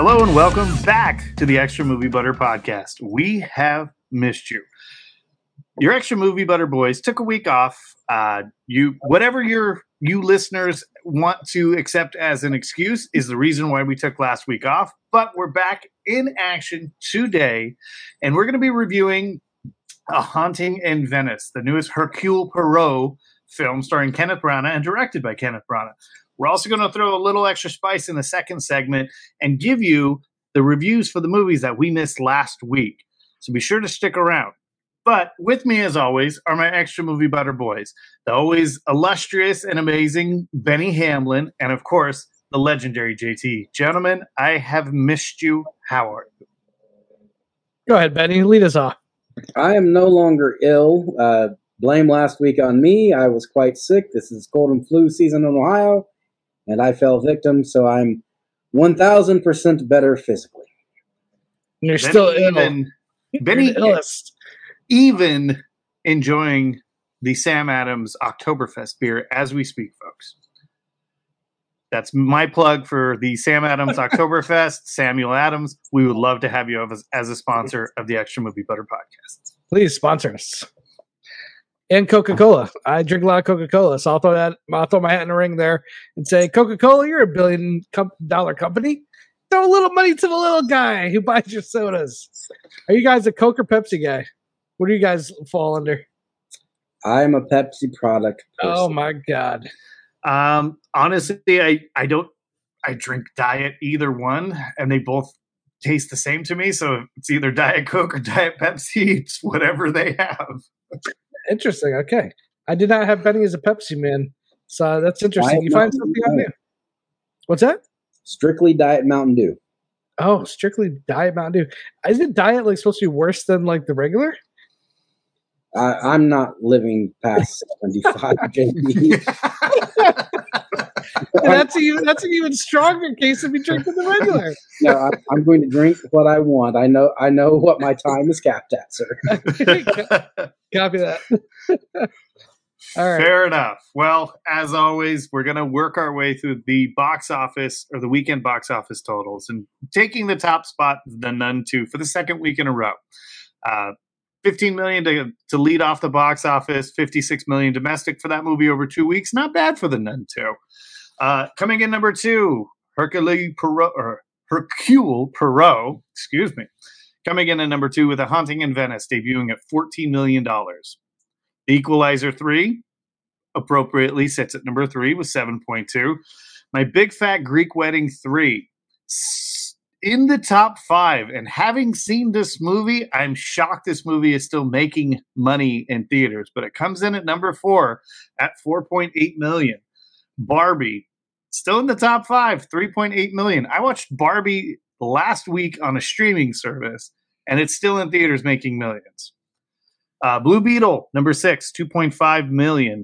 Hello and welcome back to the Extra Movie Butter podcast. We have missed you. Your Extra Movie Butter boys took a week off. Whatever you listeners want to accept as an excuse is the reason why we took last week off. But we're back in action today, and we're going to be reviewing A Haunting in Venice, the newest Hercule Poirot film starring Kenneth Branagh and directed by Kenneth Branagh. We're also going to throw a little extra spice in the second segment and give you the reviews for the movies that we missed last week. So be sure to stick around. But with me, as always, are my Extra Movie Butter boys, the always illustrious and amazing Benny Hamlin, and of course, the legendary JT. Gentlemen, I have missed you. How are you? Go ahead, Benny. Lead us off. I am no longer ill. Blame last week on me. I was quite sick. This is cold and flu season in Ohio, and I fell victim, so I'm 1,000% better physically. You're still ill. Benny even enjoying the Sam Adams Oktoberfest beer as we speak, folks. That's my plug for the Sam Adams Oktoberfest. Samuel Adams, we would love to have you as a sponsor of the Extra Movie Butter podcast. Please sponsor us. And Coca-Cola. I drink a lot of Coca-Cola, so I'll throw my hat in the ring there and say, Coca-Cola, you're $1 billion company. Throw a little money to the little guy who buys your sodas. Are you guys a Coke or Pepsi guy? What do you guys fall under? I'm a Pepsi product person. Oh my God. Honestly, I drink Diet either one, and they both taste the same to me. So it's either Diet Coke or Diet Pepsi. It's whatever they have. Interesting. Okay. I did not have Benny as a Pepsi man. So that's interesting. You find something on there. What's that? Strictly Diet Mountain Dew. Oh, strictly Diet Mountain Dew. Isn't Diet supposed to be worse than the regular? I'm not living past 75, JP. That's an even stronger case if you drink the regular. No, I'm going to drink what I want. I know what my time is capped at, sir. Copy that. All right. Fair enough. Well, as always, we're going to work our way through the box office or the weekend box office totals, and taking the top spot, The Nun 2, for the second week in a row. $15 million to lead off the box office, $56 million domestic for that movie over 2 weeks. Not bad for The Nun 2. Coming in number 2, Hercule Poirot, excuse me. Coming in at number 2 with A Haunting in Venice, debuting at $14 million. The Equalizer 3 appropriately sits at number 3 with 7.2. My Big Fat Greek Wedding 3 in the top 5. And having seen this movie, I'm shocked this movie is still making money in theaters. But it comes in at number 4 at $4.8 million. Barbie, still in the top 5, $3.8 million. I watched Barbie last week on a streaming service, and it's still in theaters making millions. Blue Beetle, number 6, $2.5 million.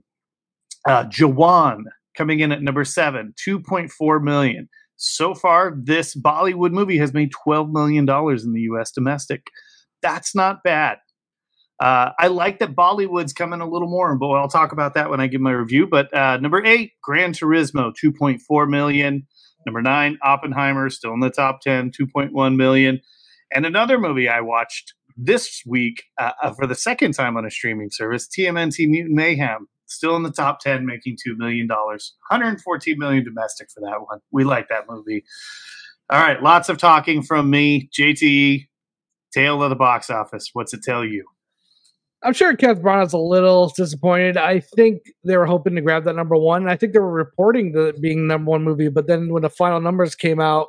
Jawan, coming in at number 7, $2.4 million. So far, this Bollywood movie has made $12 million in the U.S. domestic. That's not bad. I like that Bollywood's coming a little more, but I'll talk about that when I give my review. But number 8, Gran Turismo, $2.4 million. Number 9, Oppenheimer, still in the top 10, $2.1 million. And another movie I watched this week for the second time on a streaming service, TMNT Mutant Mayhem, still in the top 10, making $2 million. $114 million domestic for that one. We like that movie. All right, lots of talking from me. JTE, tale of the box office. What's it tell you? I'm sure Kenneth Branagh's a little disappointed. I think they were hoping to grab that number 1. I think they were reporting that being number 1 movie, but then when the final numbers came out,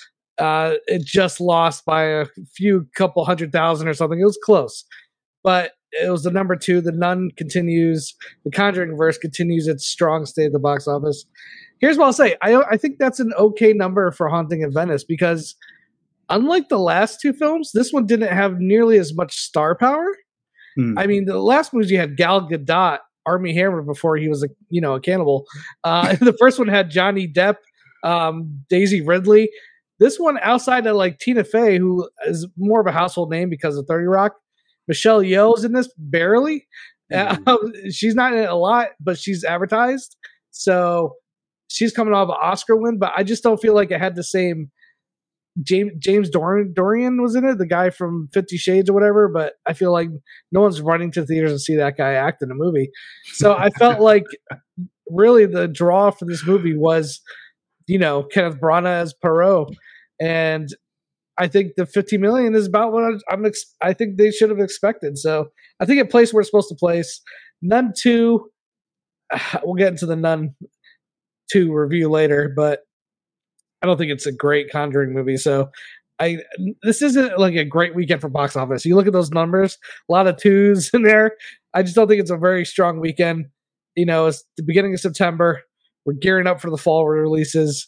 it just lost by a couple 100,000 or something. It was close, but it was the number 2. The Nun continues. The Conjuring verse continues its strong stay at the box office. Here's what I'll say. I think that's an okay number for Haunting in Venice because unlike the last 2 films, this one didn't have nearly as much star power. I mean, the last movie you had Gal Gadot, Armie Hammer before he was a cannibal. The first one had Johnny Depp, Daisy Ridley. This one, outside of Tina Fey, who is more of a household name because of 30 Rock, Michelle Yeoh's in this barely. She's not in it a lot, but she's advertised, so she's coming off an Oscar win. But I just don't feel like it had the same James Dorian was in it, the guy from 50 Shades or whatever, but I feel like no one's running to theaters to see that guy act in a movie. So I felt like really the draw for this movie was, Kenneth Branagh as Poirot. And I think the 50 million is about what I think they should have expected. So I think it placed where it's supposed to place. Nun 2, we'll get into the Nun 2 review later, but I don't think it's a great Conjuring movie. So this isn't like a great weekend for box office. You look at those numbers, a lot of twos in there. I just don't think it's a very strong weekend. It's the beginning of September. We're gearing up for the fall releases.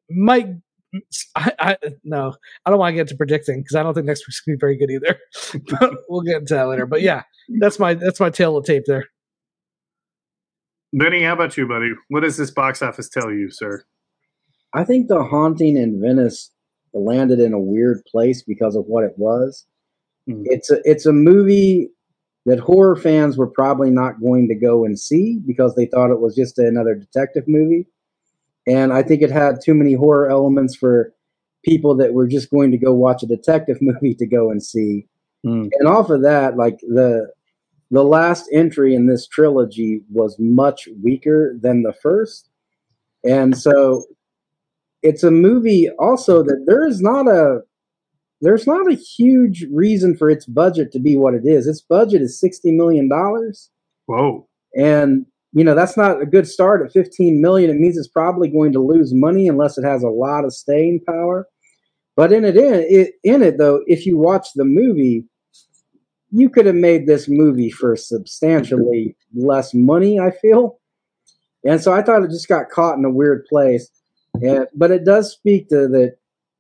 I don't want to get into predicting because I don't think next week's gonna be very good either. But we'll get into that later. But yeah, that's my tail of tape there. Benny, how about you, buddy? What does this box office tell you, sir? I think The Haunting in Venice landed in a weird place because of what it was. It's a movie that horror fans were probably not going to go and see because they thought it was just another detective movie. And I think it had too many horror elements for people that were just going to go watch a detective movie to go and see. And off of that, like the last entry in this trilogy was much weaker than the first. And so it's a movie also that there's not a huge reason for its budget to be what it is. Its budget is $60 million. Whoa. And that's not a good start at 15 million. It means it's probably going to lose money unless it has a lot of staying power. But in it though, if you watch the movie, you could have made this movie for substantially less money, I feel. And so I thought it just got caught in a weird place. But it does speak to that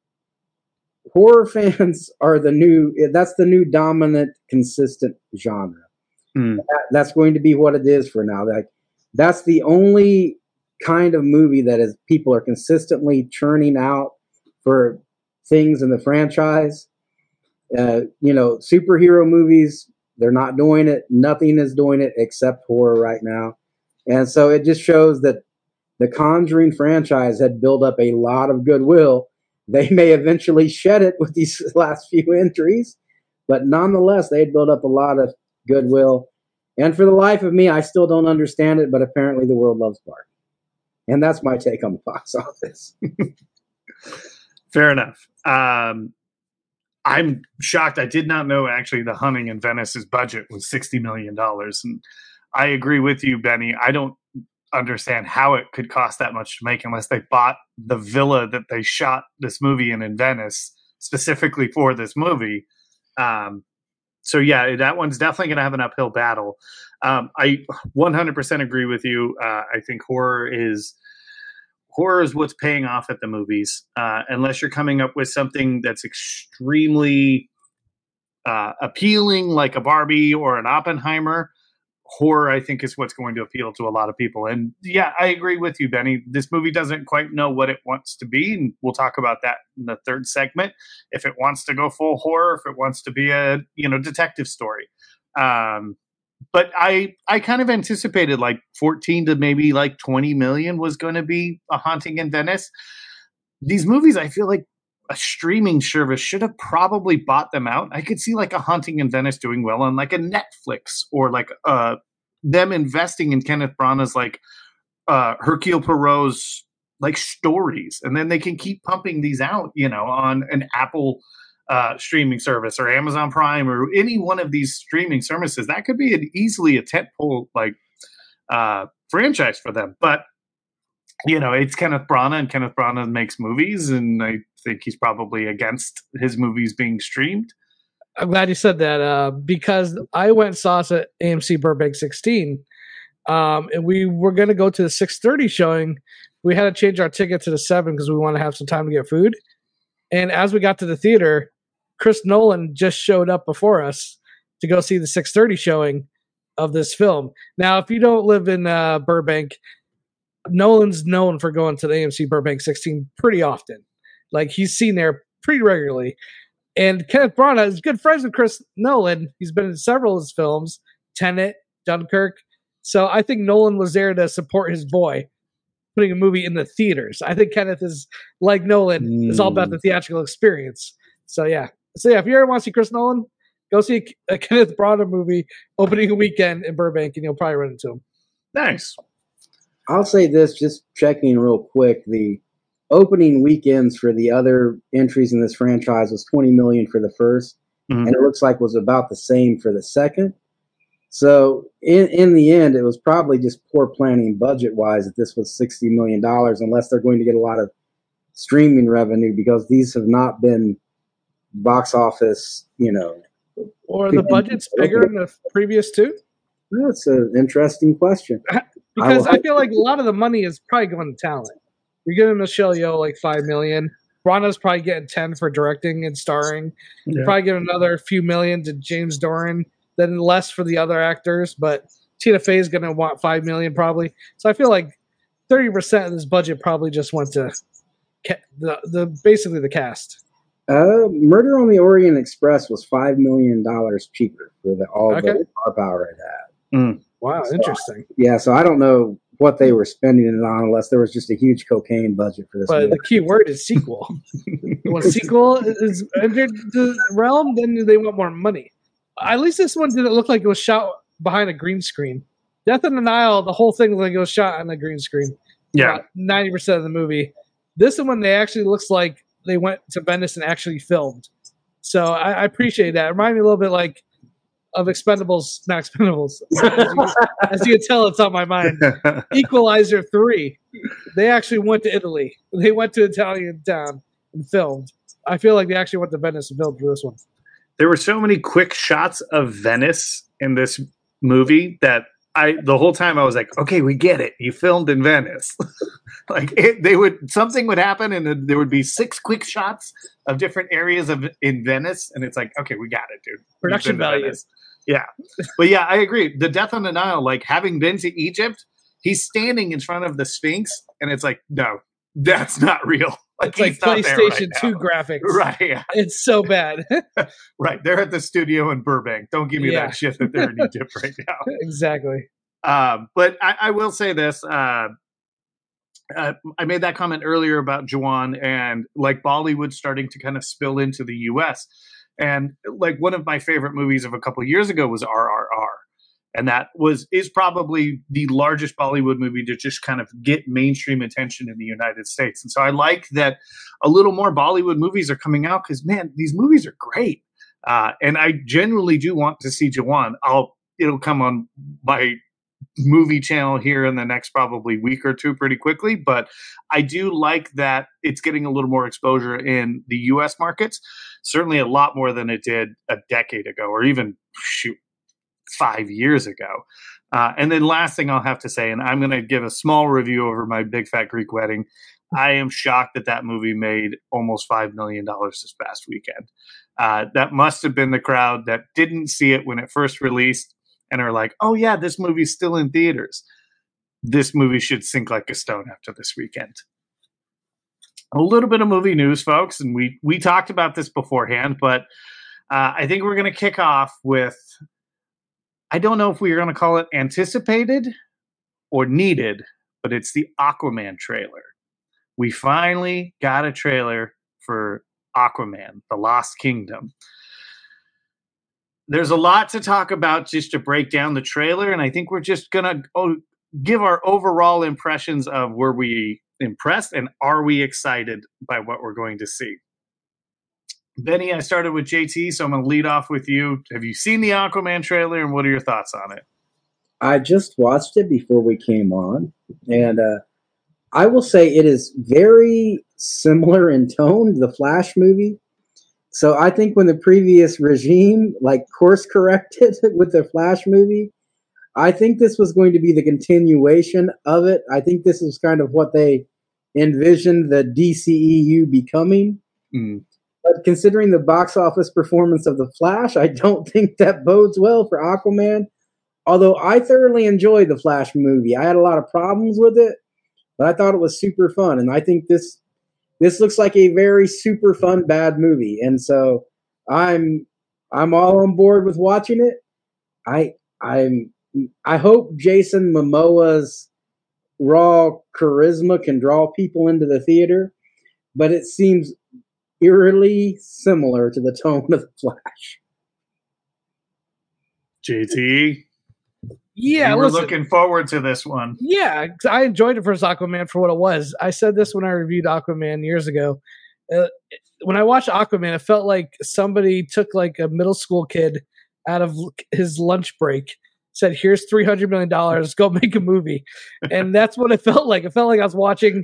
horror fans are that's the new dominant, consistent genre. That's going to be what it is for now. Like, that's the only kind of movie that people are consistently churning out for things in the franchise. Superhero movies, they're not doing it. Nothing is doing it except horror right now. And so it just shows that the Conjuring franchise had built up a lot of goodwill. They may eventually shed it with these last few entries, but nonetheless, they had built up a lot of goodwill. And for the life of me, I still don't understand it, but apparently the world loves Barbie. And that's my take on the box office. Fair enough. I'm shocked. I did not know actually The Haunting in Venice's budget was $60 million. And I agree with you, Benny. I don't understand how it could cost that much to make unless they bought the villa that they shot this movie in Venice specifically for this movie. So yeah, that one's definitely going to have an uphill battle. I 100% agree with you. I think horror is what's paying off at the movies. Unless you're coming up with something that's extremely appealing, like a Barbie or an Oppenheimer, horror, I think, is what's going to appeal to a lot of people. And yeah, I agree with you, Benny. This movie doesn't quite know what it wants to be. And we'll talk about that in the third segment. If it wants to go full horror, if it wants to be a, detective story. But I kind of anticipated like 14 to maybe like 20 million was going to be A Haunting in Venice. These movies, I feel like a streaming service should have probably bought them out. I could see like A Haunting in Venice doing well on like a Netflix, or like them investing in Kenneth Branagh's like Hercule Poirot's like stories, and then they can keep pumping these out, on an Apple streaming service or Amazon Prime or any one of these streaming services. That could be easily a tentpole like franchise for them. But it's Kenneth Branagh, and Kenneth Branagh makes movies, and I think he's probably against his movies being streamed. I'm glad you said that because I went and saw us at AMC Burbank 16, and we were going to go to the 6:30 showing. We had to change our ticket to the 7 because we want to have some time to get food. And as we got to the theater, Chris Nolan just showed up before us to go see the 6:30 showing of this film. Now, if you don't live in Burbank, Nolan's known for going to the AMC Burbank 16 pretty often. Like, he's seen there pretty regularly. And Kenneth Branagh is good friends with Chris Nolan. He's been in several of his films, Tenet, Dunkirk. So I think Nolan was there to support his boy. putting a movie in the theaters. I think Kenneth is like Nolan, is all about the theatrical experience. So yeah, if you ever want to see Chris Nolan, go see a Kenneth Branagh movie opening weekend in Burbank, and you'll probably run into him. Nice. I'll say this, just checking real quick. The opening weekends for the other entries in this franchise was $20 million for the first, and it looks like was about the same for the second. So in the end, it was probably just poor planning budget-wise that this was $60 million, unless they're going to get a lot of streaming revenue, because these have not been box office, Or the budget's bigger than the previous two? That's an interesting question. Because I feel like a lot of the money is probably going to talent. You're giving Michelle Yeoh like $5 million. Branagh's probably getting 10 for directing and starring. Yeah. You're probably giving another few million to James Doran, then less for the other actors. But Tina Fey is going to want $5 million probably. So I feel like 30% of this budget probably just went to basically the cast. Murder on the Orient Express was $5 million cheaper for all the star power it had. Wow, so, interesting. Yeah, so I don't know what they were spending it on, unless there was just a huge cocaine budget for this. But movie. The key word is sequel. When sequel is entered the realm, then they want more money. At least this one didn't look like it was shot behind a green screen. Death on the Nile, the whole thing looked like it was shot on a green screen. Yeah, 90% of the movie. This one, they actually looks like they went to Venice and actually filmed. So I appreciate that. It reminded me a little bit like of Expendables, not Expendables. As you can tell, it's on my mind. Equalizer 3. They actually went to Italy. They went to Italian town and filmed. I feel like they actually went to Venice and filmed for this one. There were so many quick shots of Venice in this movie that the whole time I was like, okay, we get it. You filmed in Venice. Something would happen and there would be 6 quick shots of different areas in Venice. And it's like, okay, we got it, dude. Production value. Yeah. But yeah, I agree. The Death on the Nile, like having been to Egypt, he's standing in front of the Sphinx and it's like, no, that's not real. It's like PlayStation 2 graphics. Right. Yeah. It's so bad. Right. They're at the studio in Burbank. Don't give me that shit that they're in Egypt right now. Exactly. But I will say this. I made that comment earlier about Jawan and like Bollywood starting to kind of spill into the US. And like one of my favorite movies of a couple of years ago was RRR. And that is probably the largest Bollywood movie to just kind of get mainstream attention in the United States. And so I like that a little more Bollywood movies are coming out because, man, these movies are great. And I genuinely do want to see Jawan. It'll come on my movie channel here in the next probably week or two pretty quickly. But I do like that it's getting a little more exposure in the U.S. markets, certainly a lot more than it did a decade ago or even, 5 years ago. And then last thing I'll have to say, and I'm going to give a small review over My Big Fat Greek Wedding. I am shocked that movie made almost $5 million this past weekend. That must have been the crowd that didn't see it when it first released and are like, oh yeah, this movie's still in theaters. This movie should sink like a stone after this weekend. A little bit of movie news, folks, and we talked about this beforehand, but I think we're going to kick off with, I don't know if we are going to call it anticipated or needed, but it's the Aquaman trailer. We finally got a trailer for Aquaman, The Lost Kingdom. There's a lot to talk about just to break down the trailer, and I think we're just going to give our overall impressions of were we impressed and are we excited by what we're going to see. Benny, I started with JT, so I'm going to lead off with you. Have you seen the Aquaman trailer, and what are your thoughts on it? I just watched it before we came on, and I will say it is very similar in tone to the Flash movie. So I think when the previous regime course corrected with the Flash movie, I think this was going to be the continuation of it. I think this is kind of what they envisioned the DCEU becoming. Mm. But considering the box office performance of The Flash, I don't think that bodes well for Aquaman. Although I thoroughly enjoyed the Flash movie. I had a lot of problems with it, but I thought it was super fun. And I think this looks like a very super fun, bad movie. And so I'm all on board with watching it. I hope Jason Momoa's raw charisma can draw people into the theater, but it seems eerily similar to the tone of The Flash. JT, Yeah, you were listen, looking forward to this one. yeah, 'cause I enjoyed the first Aquaman for what it was. I said this when I reviewed Aquaman years ago. Uh, when I watched Aquaman, it felt like somebody took like a middle school kid out of his lunch break, said, "Here's $300 million, go make a movie," and that's what it felt like. It felt like I was watching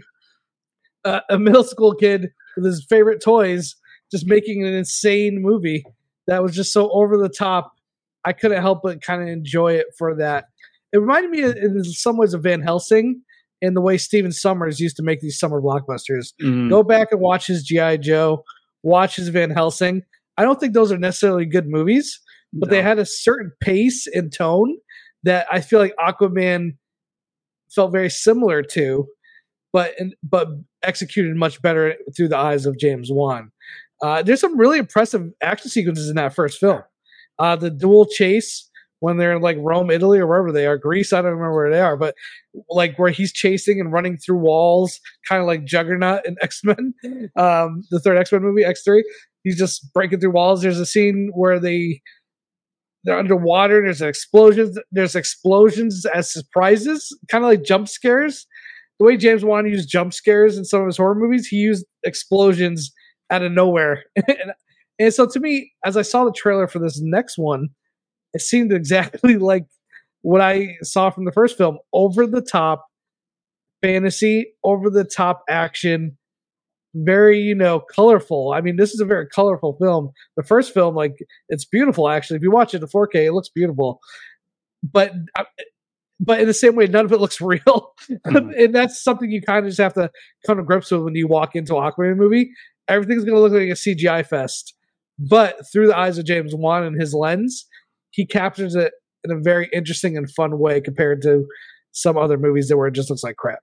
a middle school kid with his favorite toys just making an insane movie that was just so over the top. I couldn't help but kind of enjoy it for that. It reminded me in some ways of Van Helsing in the way Steven Sommers used to make these summer blockbusters. Go back and watch his G.I. Joe, watch his Van Helsing. I don't think those are necessarily good movies, but they had a certain pace and tone that I feel like Aquaman felt very similar to, but executed much better through the eyes of James Wan. There's some really impressive action sequences in that first film. The dual chase when they're in like Rome, Italy, or wherever they are, Greece, I don't remember where they are, but like where he's chasing and running through walls, kind of like Juggernaut in X-Men, the third X-Men movie, X3. He's just breaking through walls. There's a scene where they're underwater. There's explosions. There's explosions as surprises, kind of like jump scares. The way James Wan used jump scares in some of his horror movies, he used explosions out of nowhere. And so to me, as I saw the trailer for this next one, it seemed exactly like what I saw from the first film. Over the top fantasy, over the top action, very, colorful. I mean, this is a very colorful film. The first film, like, it's beautiful, actually. If you watch it in 4K, it looks beautiful. But in the same way, none of it looks real. And that's something you kind of just have to come to grips with when you walk into an Aquaman movie. Everything's going to look like a CGI fest. But through the eyes of James Wan and his lens, he captures it in a very interesting and fun way compared to some other movies where it just looks like crap.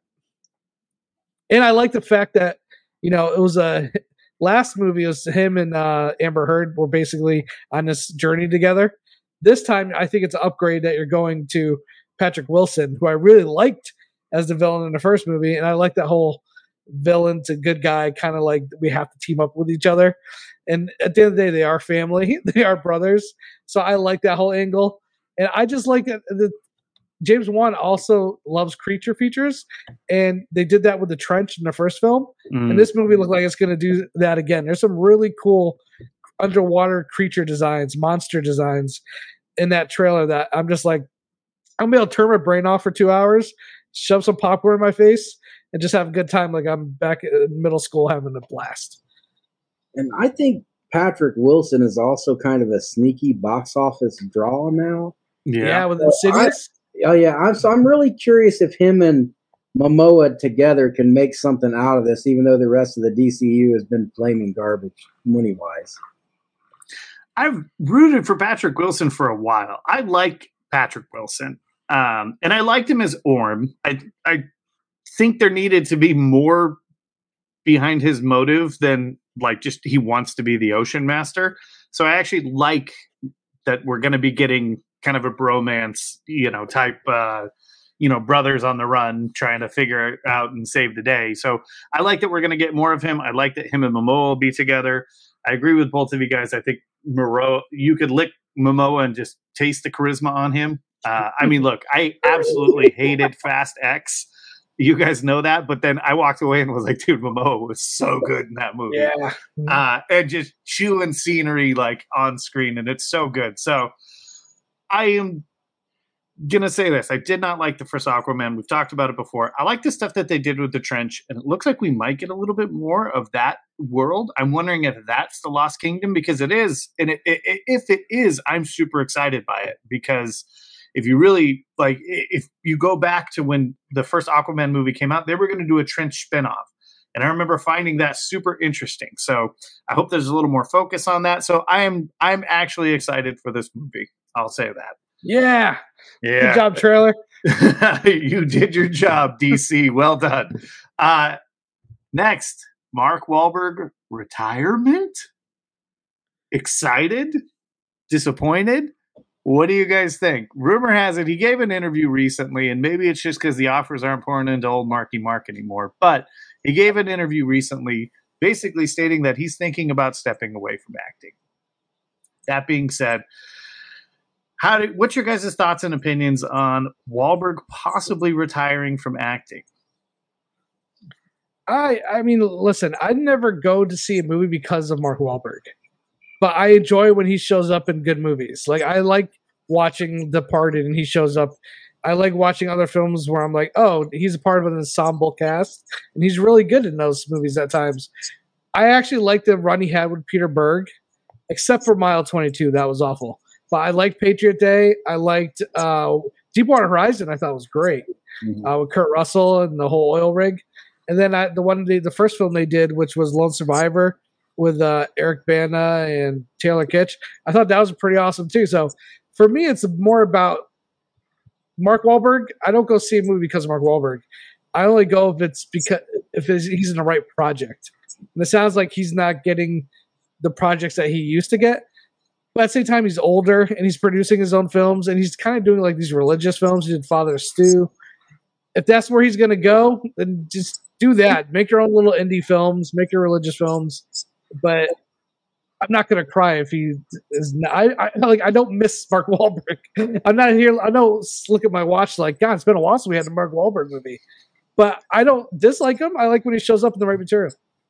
And I like the fact that, it was a last movie, it was him and Amber Heard were basically on this journey together. This time, I think it's an upgrade that you're going to Patrick Wilson, who I really liked as the villain in the first movie. And I like that whole villain to good guy, kind of like we have to team up with each other. And at the end of the day, they are family. They are brothers. So I like that whole angle. And I just like that James Wan also loves creature features. And they did that with The Trench in the first film. And this movie looked like it's going to do that again. There's some really cool underwater creature designs, monster designs in that trailer that I'm just like, I'm going to be able to turn my brain off for 2 hours, shove some popcorn in my face, and just have a good time like I'm back in middle school having a blast. And I think Patrick Wilson is also kind of a sneaky box office draw now. Yeah, with Insidious. I'm really curious if him and Momoa together can make something out of this, even though the rest of the DCU has been flaming garbage money-wise. I've rooted for Patrick Wilson for a while. I like Patrick Wilson. And I liked him as Orm. I think there needed to be more behind his motive than like just he wants to be the Ocean Master. So I actually like that we're going to be getting kind of a bromance, type, brothers on the run trying to figure it out and save the day. So I like that we're going to get more of him. I like that him and Momoa will be together. I agree with both of you guys. I think you could lick Momoa and just taste the charisma on him. I mean, look, I absolutely hated Fast X. You guys know that, but then I walked away and was like, dude, Momoa was so good in that movie. Yeah. And just chewing scenery like on screen, and it's so good. So I am gonna say this. I did not like the first Aquaman. We've talked about it before. I like the stuff that they did with The Trench, and it looks like we might get a little bit more of that world. I'm wondering if that's the Lost Kingdom, because it is. And if it is, I'm super excited by it, because if you really like, if you go back to when the first Aquaman movie came out, they were going to do a Trench spinoff. And I remember finding that super interesting. So I hope there's a little more focus on that. So I'm actually excited for this movie. I'll say that. Yeah. Good job, trailer. You did your job, DC. Well done. Next, Mark Wahlberg retirement. Excited? Disappointed? What do you guys think? Rumor has it he gave an interview recently, and maybe it's just because the offers aren't pouring into old Marky Mark anymore, but he gave an interview recently basically stating that he's thinking about stepping away from acting. That being said, what's your guys' thoughts and opinions on Wahlberg possibly retiring from acting? I mean, listen, I never go to see a movie because of Mark Wahlberg, but I enjoy when he shows up in good movies. Like, I like watching Departed and he shows up. I like watching other films where I'm like, oh, he's a part of an ensemble cast, and he's really good in those movies at times. I actually liked the run he had with Peter Berg, except for Mile 22. That was awful. But I liked Patriot Day. I liked Deepwater Horizon. I thought was great with Kurt Russell and the whole oil rig. And then the first film they did, which was Lone Survivor with Eric Bana and Taylor Kitsch, I thought that was pretty awesome too. So for me, it's more about Mark Wahlberg. I don't go see a movie because of Mark Wahlberg. I only go if he's in the right project. And it sounds like he's not getting the projects that he used to get. But at the same time, he's older and he's producing his own films, and he's kind of doing like these religious films. He did Father Stu. If that's where he's going to go, then just do that. Make your own little indie films. Make your religious films. But I'm not going to cry if he is not. I don't miss Mark Wahlberg. I'm not here. I don't look at my watch like, God, it's been a while since we had a Mark Wahlberg movie. But I don't dislike him. I like when he shows up in the right material.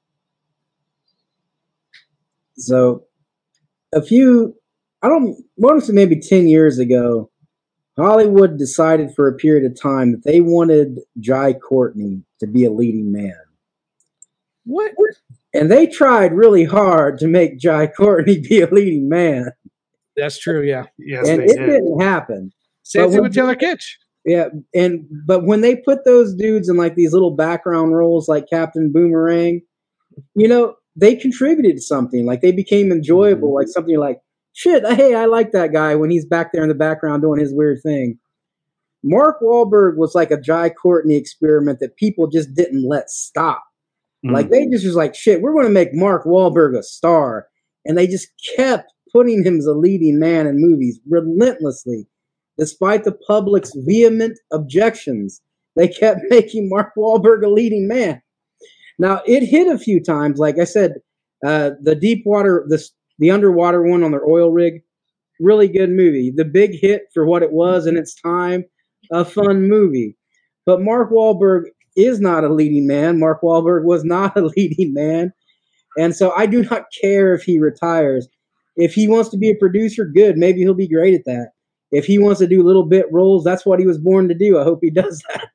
So, I want to say maybe 10 years ago, Hollywood decided for a period of time that they wanted Jai Courtney to be a leading man. What? And they tried really hard to make Jai Courtney be a leading man. That's true, yeah. Yes, and it didn't happen. Same thing with Taylor Kitsch. Yeah, but when they put those dudes in like these little background roles like Captain Boomerang, they contributed to something. Like they became enjoyable, like something like, shit, hey, I like that guy when he's back there in the background doing his weird thing. Mark Wahlberg was like a Jai Courtney experiment that people just didn't let stop. Like they just was like, shit, we're going to make Mark Wahlberg a star. And they just kept putting him as a leading man in movies relentlessly. Despite the public's vehement objections, they kept making Mark Wahlberg a leading man. Now, it hit a few times. Like I said, the Deepwater, the underwater one on their oil rig, really good movie. The big hit for what it was in its time, a fun movie. But Mark Wahlberg is not a leading man. Mark Wahlberg was not a leading man. And so I do not care if he retires. If he wants to be a producer, good. Maybe he'll be great at that. If he wants to do little bit roles, that's what he was born to do. I hope he does that.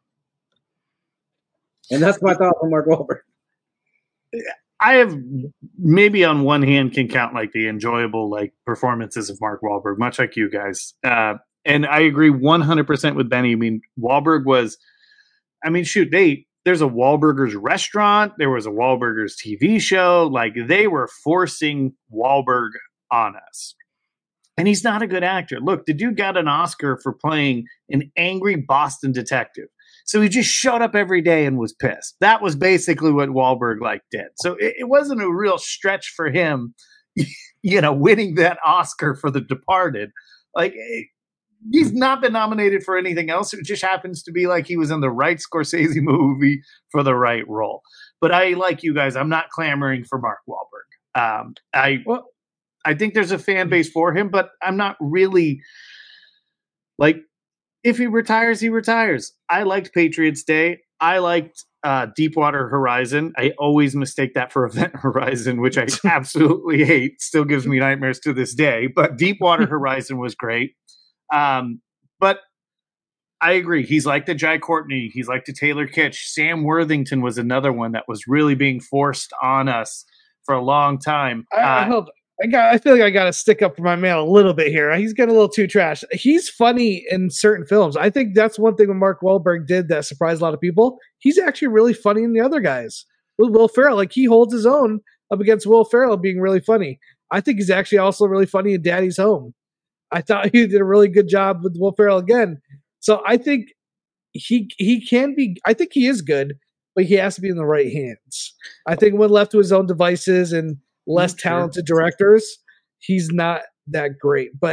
And that's my thought on Mark Wahlberg. I have maybe on one hand can count like the enjoyable like performances of Mark Wahlberg, much like you guys. And I agree 100% with Benny. I mean, Wahlberg was, shoot, there's a Wahlburgers restaurant. There was a Wahlburgers TV show. Like they were forcing Wahlberg on us. And he's not a good actor. Look, the dude got an Oscar for playing an angry Boston detective. So he just showed up every day and was pissed. That was basically what Wahlberg did. So it wasn't a real stretch for him, winning that Oscar for The Departed. Like he's not been nominated for anything else. It just happens to be like he was in the right Scorsese movie for the right role. But I, like you guys, I'm not clamoring for Mark Wahlberg. I think there's a fan base for him, but I'm not really like, if he retires, he retires. I liked Patriots Day. I liked Deepwater Horizon. I always mistake that for Event Horizon, which I absolutely hate. Still gives me nightmares to this day. But Deepwater Horizon was great. But I agree. He's like the Jai Courtney. He's like the Taylor Kitsch. Sam Worthington was another one that was really being forced on us for a long time. I feel like I got to stick up for my man a little bit here. He's getting a little too trash. He's funny in certain films. I think that's one thing when Mark Wahlberg did that surprised a lot of people. He's actually really funny in the other guys. With Will Ferrell, like he holds his own up against Will Ferrell being really funny. I think he's actually also really funny in Daddy's Home. I thought he did a really good job with Will Ferrell again. So I think he can be. I think he is good, but he has to be in the right hands. I think when left to his own devices and less talented directors, he's not that great. But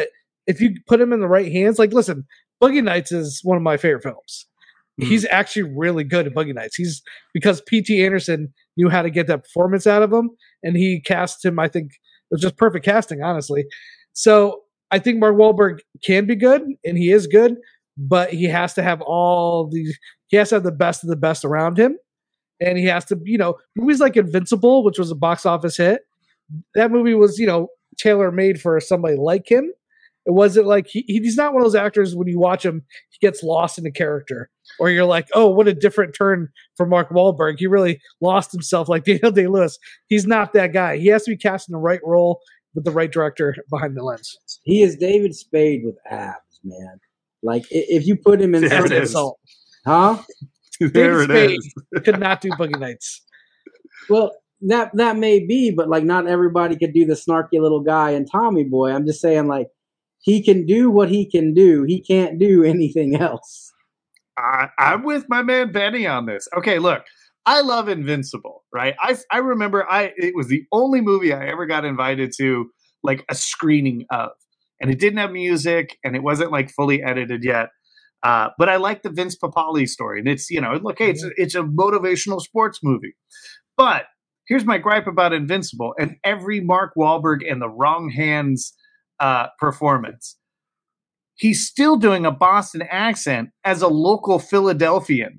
if you put him in the right hands, like, listen, Boogie Nights is one of my favorite films. He's actually really good at Boogie Nights. He's because P.T. Anderson knew how to get that performance out of him, and he cast him. I think it was just perfect casting, honestly. So I think Mark Wahlberg can be good, and he is good, but he has to have he has to have the best of the best around him, and he has to, movies like Invincible, which was a box office hit. That movie was, tailor made for somebody like him. It wasn't like he's not one of those actors when you watch him, he gets lost in a character, or you're like, oh, what a different turn for Mark Wahlberg. He really lost himself like Daniel Day-Lewis. He's not that guy. He has to be cast in the right role with the right director behind the lens. He is David Spade with abs, man. Like if you put him in There it is. Insult. Huh? There David it Spade is. could not do Boogie Nights. Well, that may be, but like not everybody could do the snarky little guy and Tommy Boy. I'm just saying, like, he can do what he can do. He can't do anything else. I'm with my man Benny on this. Okay, look, I love Invincible, right? I remember it was the only movie I ever got invited to, like, a screening of, and it didn't have music, and it wasn't like fully edited yet. But I like the Vince Papale story, and it's it's a motivational sports movie. But here's my gripe about Invincible and every Mark Wahlberg in the wrong hands performance. He's still doing a Boston accent as a local Philadelphian.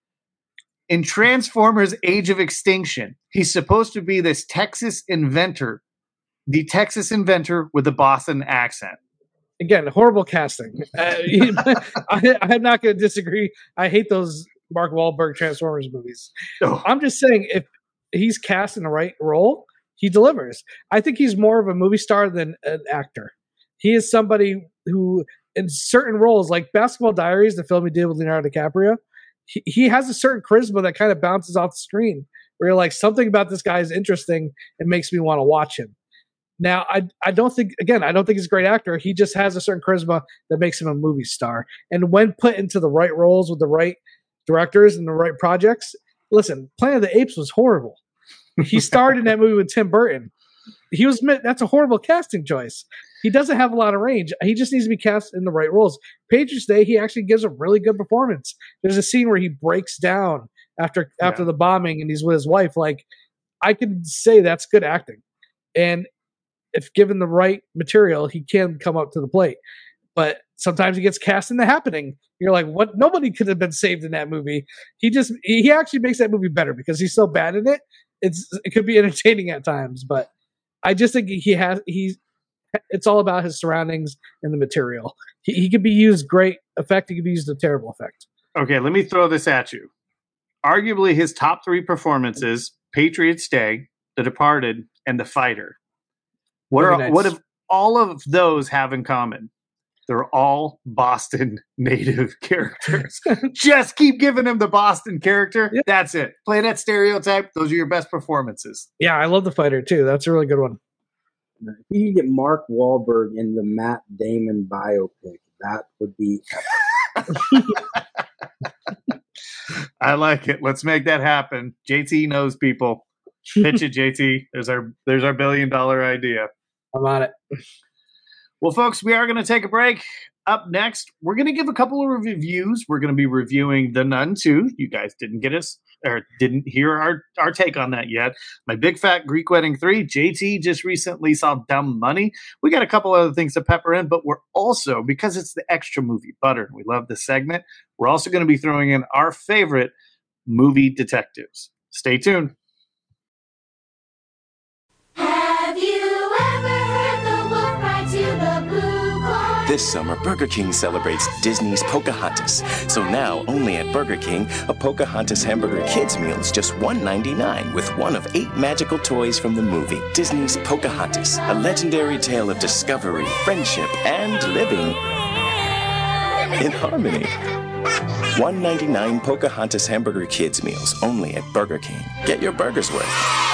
In Transformers Age of Extinction, he's supposed to be this Texas inventor, the Texas inventor with a Boston accent. Again, horrible casting. I'm not going to disagree. I hate those Mark Wahlberg Transformers movies. Oh. I'm just saying, if he's cast in the right role, he delivers. I think he's more of a movie star than an actor. He is somebody who, in certain roles, like Basketball Diaries, the film he did with Leonardo DiCaprio, he has a certain charisma that kind of bounces off the screen, where you're like, something about this guy is interesting and makes me want to watch him. Now, I don't think he's a great actor. He just has a certain charisma that makes him a movie star. And when put into the right roles with the right directors and the right projects, listen, Planet of the Apes was horrible. He starred in that movie with Tim Burton. That's a horrible casting choice. He doesn't have a lot of range. He just needs to be cast in the right roles. Patriots Day, he actually gives a really good performance. There's a scene where he breaks down after the bombing and he's with his wife. Like, I can say that's good acting. And if given the right material, he can come up to the plate. But sometimes he gets cast in The Happening. You're like, what? Nobody could have been saved in that movie. He actually makes that movie better because he's so bad in it. It could be entertaining at times, but I just think it's all about his surroundings and the material. He could be used great effect. He could be used a terrible effect. Okay, let me throw this at you. Arguably his top three performances, Patriots Day, The Departed, and The Fighter. What do all of those have in common? They're all Boston native characters. Just keep giving him the Boston character. Yep. That's it. Play that stereotype. Those are your best performances. Yeah, I love The Fighter too. That's a really good one. If you could get Mark Wahlberg in the Matt Damon biopic, that would be I like it. Let's make that happen. JT knows people. Pitch it, JT. There's our $1 billion idea. I'm on it. Well, folks, we are going to take a break. Up next, we're going to give a couple of reviews. We're going to be reviewing The Nun 2. You guys didn't hear our take on that yet. My Big Fat Greek Wedding 3. JT just recently saw Dumb Money. We got a couple other things to pepper in, but we're also, because it's the extra movie butter, we love this segment, we're also going to be throwing in our favorite movie detectives. Stay tuned. This summer, Burger King celebrates Disney's Pocahontas. So now, only at Burger King, a Pocahontas hamburger kids meal is just $1.99 with one of 8 magical toys from the movie. Disney's Pocahontas, a legendary tale of discovery, friendship, and living in harmony. $1.99 Pocahontas hamburger kids meals only at Burger King. Get your burgers worth.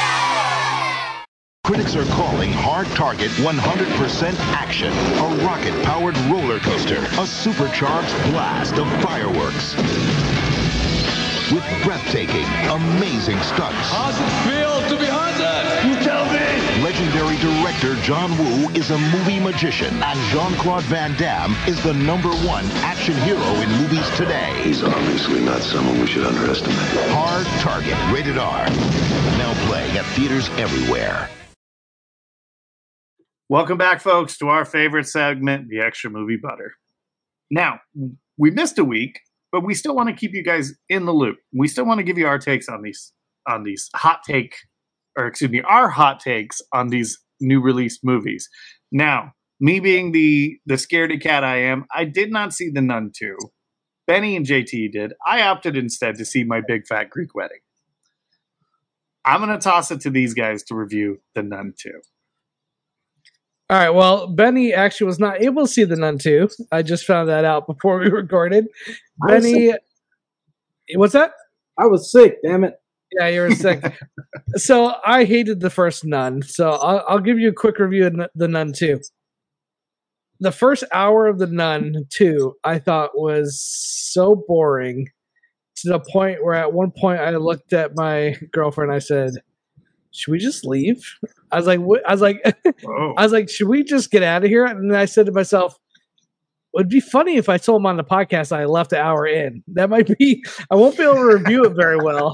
Critics are calling Hard Target 100% action. A rocket-powered roller coaster. A supercharged blast of fireworks. With breathtaking, amazing stunts. How's it feel to be hunted? You tell me! Legendary director Actor John Woo is a movie magician, and Jean-Claude Van Damme is the #1 action hero in movies today. He's obviously not someone we should underestimate. Hard Target, rated R. Now playing at theaters everywhere. Welcome back, folks, to our favorite segment, the Extra Movie Butter. Now, we missed a week, but we still want to keep you guys in the loop. We still want to give you our takes on these our hot takes on these new release movies. Now, me being the scaredy cat I am, I did not see The Nun 2. Benny and JT did. I opted instead to see My Big Fat Greek Wedding. I'm going to toss it to these guys to review The Nun 2. All right. Well, Benny actually was not able to see The Nun 2. I just found that out before we recorded. Benny, what's that? I was sick, damn it. Yeah, you were sick. So I hated the first Nun. So I'll give you a quick review of The Nun 2. The first hour of The Nun 2, I thought was so boring to the point where at one point I looked at my girlfriend and I said, should we just leave? I was like, should we just get out of here? And then I said to myself, it would be funny if I told him on the podcast I left an hour in. That might be, I won't be able to review it very well,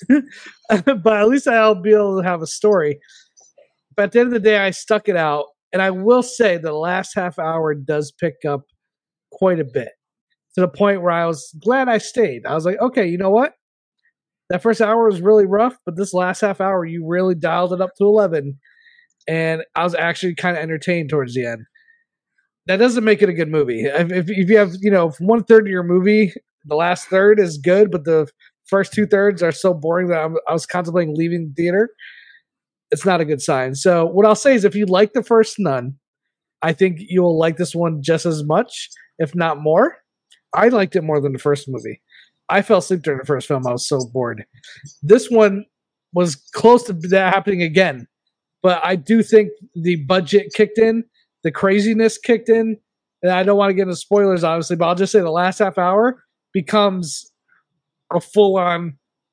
but at least I'll be able to have a story. But at the end of the day, I stuck it out. And I will say the last half hour does pick up quite a bit to the point where I was glad I stayed. I was like, okay, you know what? That first hour was really rough, but this last half hour, you really dialed it up to 11. And I was actually kind of entertained towards the end. That doesn't make it a good movie. If you have, 1/3 of your movie, the last third is good, but the first 2/3 are so boring that I was contemplating leaving the theater. It's not a good sign. So what I'll say is if you like the first Nun, I think you'll like this one just as much, if not more. I liked it more than the first movie. I fell asleep during the first film. I was so bored. This one was close to that happening again. But I do think the budget kicked in, the craziness kicked in, and I don't want to get into spoilers, obviously, but I'll just say the last half hour becomes a full-on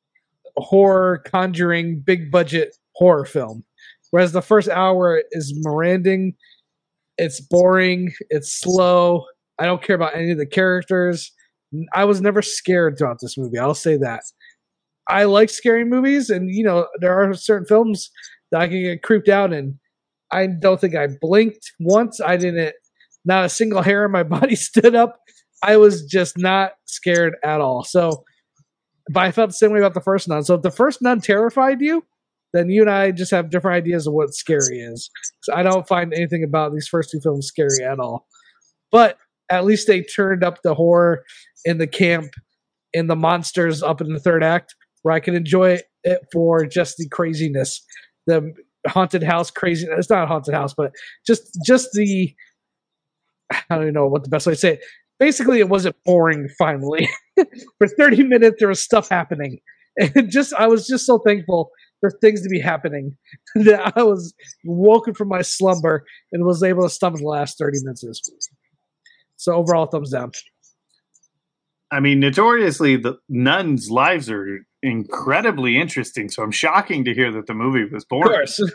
horror, conjuring, big-budget horror film. Whereas the first hour is Miranding, it's boring, it's slow, I don't care about any of the characters. I was never scared throughout this movie, I'll say that. I like scary movies, and, there are certain films that I can get creeped out in. I don't think I blinked once. I didn't. Not a single hair on my body stood up. I was just not scared at all. So, but I felt the same way about the first Nun. So if the first Nun terrified you, then you and I just have different ideas of what scary is. So I don't find anything about these first two films scary at all. But at least they turned up the horror in the camp, in the monsters up in the third act, where I can enjoy it for just the craziness. The haunted house crazy. It's not a haunted house, but just the, I don't even know what the best way to say it. Basically, it wasn't boring finally. For 30 minutes, there was stuff happening. And I was just so thankful for things to be happening that I was woken from my slumber and was able to stomach the last 30 minutes of this movie. So overall, thumbs down. I mean, notoriously, the nuns' lives are incredibly interesting, so I'm shocking to hear that the movie was boring. Of course.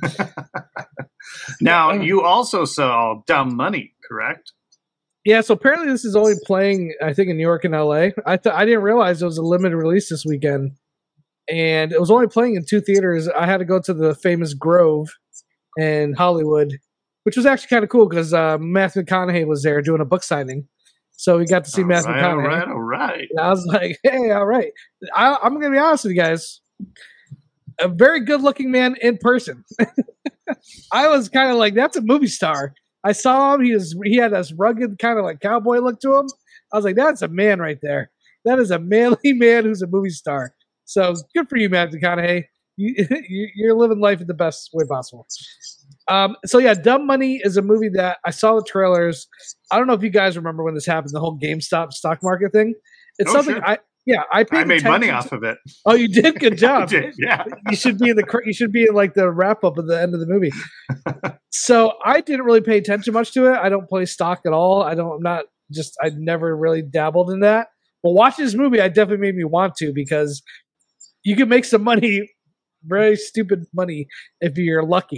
Now, you also saw Dumb Money, correct? Yeah, so apparently this is only playing, I think, in New York and LA. I didn't realize it was a limited release this weekend. And it was only playing in 2 theaters. I had to go to the famous Grove in Hollywood, which was actually kind of cool because Matthew McConaughey was there doing a book signing. So we got to see Matthew McConaughey. All right. And I was like, hey, all right. I'm going to be honest with you guys. A very good-looking man in person. I was kind of like, that's a movie star. I saw him. He had this rugged kind of like cowboy look to him. I was like, that's a man right there. That is a manly man who's a movie star. So good for you, Matthew McConaughey. You're living life in the best way possible. So yeah, Dumb Money is a movie that I saw the trailers. I don't know if you guys remember when this happened, the whole GameStop stock market thing. It's something sure. I made money off of it. Oh, you did? Good job. I did, yeah. You should be in like the wrap up at the end of the movie. So I didn't really pay attention much to it. I don't play stock at all. I never really dabbled in that. But watching this movie, I definitely made me want to, because you can make some money, very stupid money, if you're lucky.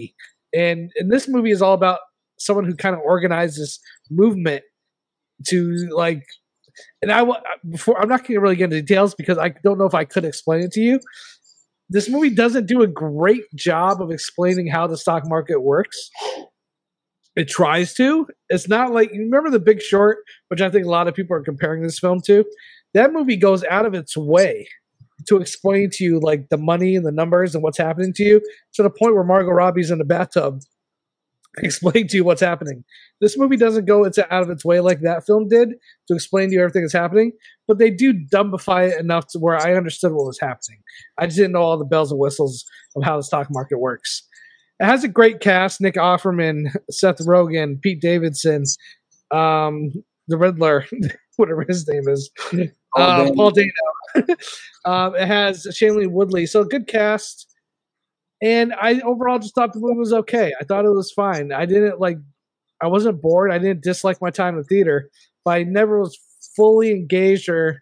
And this movie is all about someone who kind of organized this movement to like. And I'm not going to really get into details because I don't know if I could explain it to you. This movie doesn't do a great job of explaining how the stock market works. It tries to. It's not like, you remember The Big Short, which I think a lot of people are comparing this film to. That movie goes out of its way to explain to you like the money and the numbers and what's happening to you, to the point where Margot Robbie's in the bathtub explain to you what's happening. This movie doesn't go out of its way like that film did to explain to you everything that's happening, but they do dumbify it enough to where I understood what was happening. I just didn't know all the bells and whistles of how the stock market works. It has a great cast: Nick Offerman, Seth Rogen, Pete Davidson, the Riddler, whatever his name is, Paul Dano. It has Shailene Woodley, so good cast. And I overall just thought the movie was okay. I thought it was fine. I wasn't bored. I didn't dislike my time in the theater, but I never was fully engaged it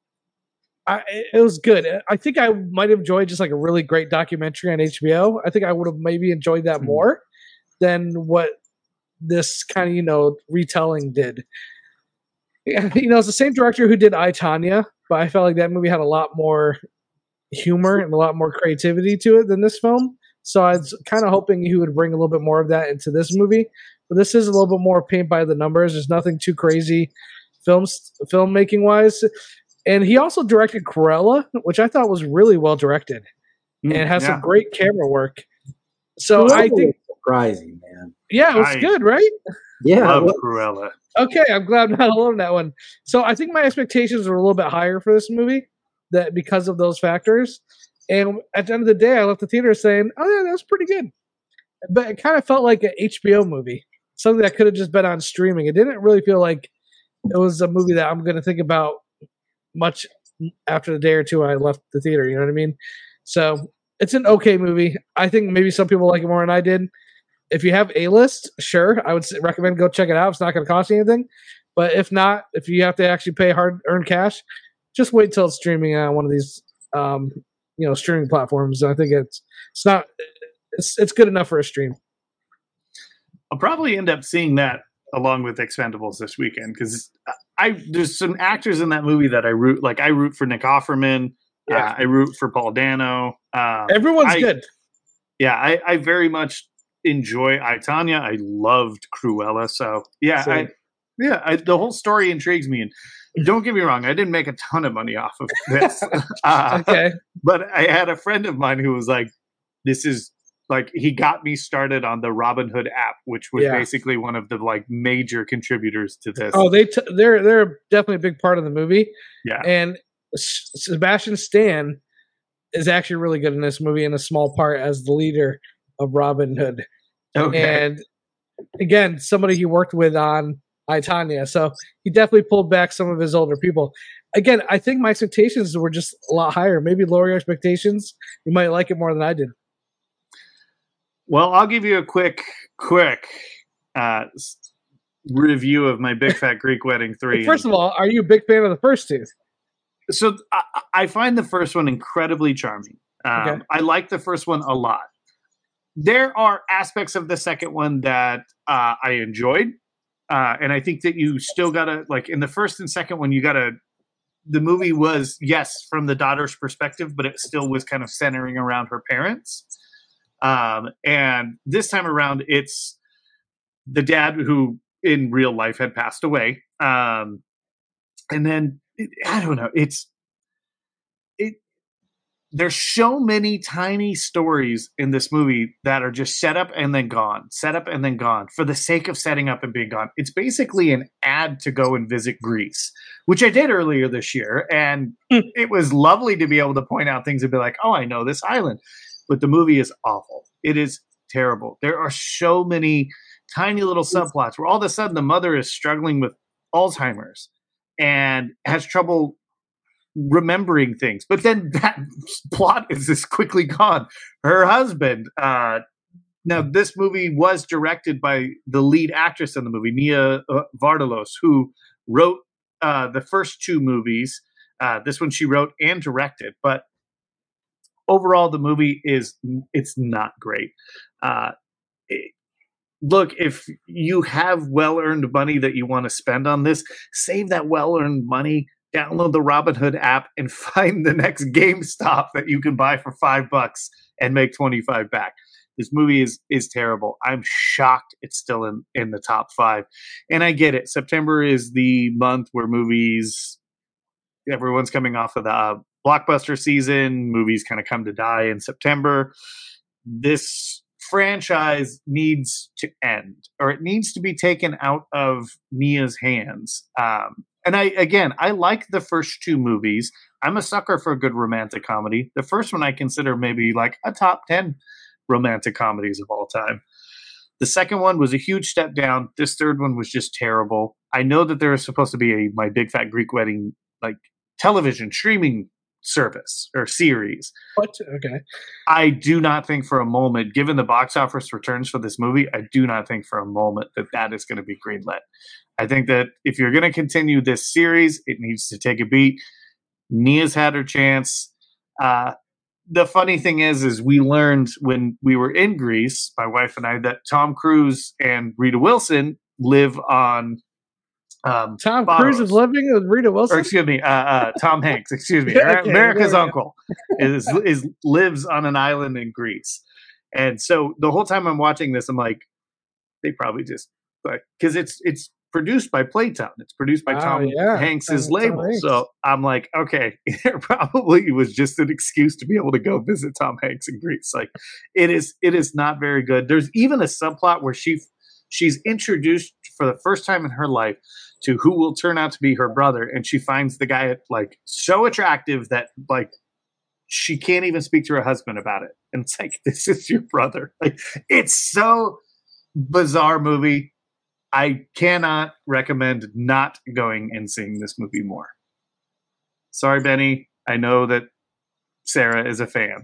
was good. I think I might have enjoyed just like a really great documentary on HBO. I think I would have maybe enjoyed that more than what this kind of, retelling did. It's the same director who did I, Tonya, but I felt like that movie had a lot more humor and a lot more creativity to it than this film. So I was kind of hoping he would bring a little bit more of that into this movie. But this is a little bit more paint by the numbers. There's nothing too crazy filmmaking wise. And he also directed Cruella, which I thought was really well directed and has some great camera work. So Cruella I think surprising, man. Yeah, it was good, right? Yeah, love Cruella. Okay, I'm glad I'm not alone on that one. So I think my expectations were a little bit higher for this movie, that because of those factors. And at the end of the day, I left the theater saying, "Oh yeah, that was pretty good." But it kind of felt like an HBO movie, something that could have just been on streaming. It didn't really feel like it was a movie that I'm going to think about much after the day or two I left the theater. You know what I mean? So it's an okay movie. I think maybe some people like it more than I did. If you have A-list, sure, I would recommend go check it out. It's not going to cost you anything. But if not, if you have to actually pay hard-earned cash, just wait till it's streaming on one of these, streaming platforms. I think it's good enough for a stream. I'll probably end up seeing that along with Expendables this weekend because there's some actors in that movie that I root. Like I root for Nick Offerman. Yeah. I root for Paul Dano. Everyone's good. Yeah, I very much enjoy I, Tonya. I loved Cruella. So yeah, the whole story intrigues me. And don't get me wrong, I didn't make a ton of money off of this. Okay. But I had a friend of mine who was like, this is like, he got me started on the Robinhood app, which was basically one of the like major contributors to this. Oh, they're definitely a big part of the movie. Yeah. And Sebastian Stan is actually really good in this movie in a small part as the leader of Robinhood. Okay. And again, somebody he worked with on I, Tonya. So he definitely pulled back some of his older people. Again, I think my expectations were just a lot higher. Maybe lower your expectations. You might like it more than I did. Well, I'll give you a quick review of my Big Fat Greek Wedding 3. First of all, are you a big fan of the first two? So I find the first one incredibly charming. Okay. I like the first one a lot. There are aspects of the second one that I enjoyed. And I think that you still gotta, like in the first and second one, the movie was, yes, from the daughter's perspective, but it still was kind of centering around her parents. And this time around, it's the dad who in real life had passed away. And then, I don't know, there's so many tiny stories in this movie that are just set up and then gone for the sake of setting up and being gone. It's basically an ad to go and visit Greece, which I did earlier this year. And it was lovely to be able to point out things and be like, oh, I know this island. But the movie is awful. It is terrible. There are so many tiny little subplots where all of a sudden the mother is struggling with Alzheimer's and has trouble remembering things, but then that plot is just quickly gone. Her husband, now this movie was directed by the lead actress in the movie, Nia Vardalos, who wrote the first two movies. This one she wrote and directed, but overall the movie it's not great. look, if you have well-earned money that you want to spend on this, save that well-earned money, download the Robinhood app, and find the next GameStop that you can buy for $5 and make 25 back. This movie is terrible. I'm shocked it's still in the top 5. And I get it. September is the month where everyone's coming off of the blockbuster season. Movies kind of come to die in September. This franchise needs to end, or it needs to be taken out of Mia's hands. And I like the first 2 movies. I'm a sucker for a good romantic comedy. The first one I consider maybe like a top 10 romantic comedies of all time. The second one was a huge step down. This third one was just terrible. I know that there is supposed to be a My Big Fat Greek Wedding like television streaming service or series. What? Okay. I do not think for a moment, given the box office returns for this movie, I do not think for a moment that is going to be greenlit. I think that if you're going to continue this series, it needs to take a beat. Nia's had her chance. The funny thing is we learned when we were in Greece, my wife and I, that Tom Cruise and Rita Wilson live on Tom Cruise is living with Rita Wilson? Or excuse me, Tom Hanks, excuse me. Okay, America's uncle lives on an island in Greece. And so the whole time I'm watching this, I'm like, they probably just, because it's produced by Playtone. It's produced by Tom Hanks's label. Hanks. So I'm like, okay, there probably was just an excuse to be able to go visit Tom Hanks in Greece. Like, it is not very good. There's even a subplot where she's introduced for the first time in her life to who will turn out to be her brother, and she finds the guy like so attractive that like she can't even speak to her husband about it. And it's like, this is your brother. Like, it's so bizarre movie. I cannot recommend not going and seeing this movie more. Sorry, Benny. I know that Sarah is a fan.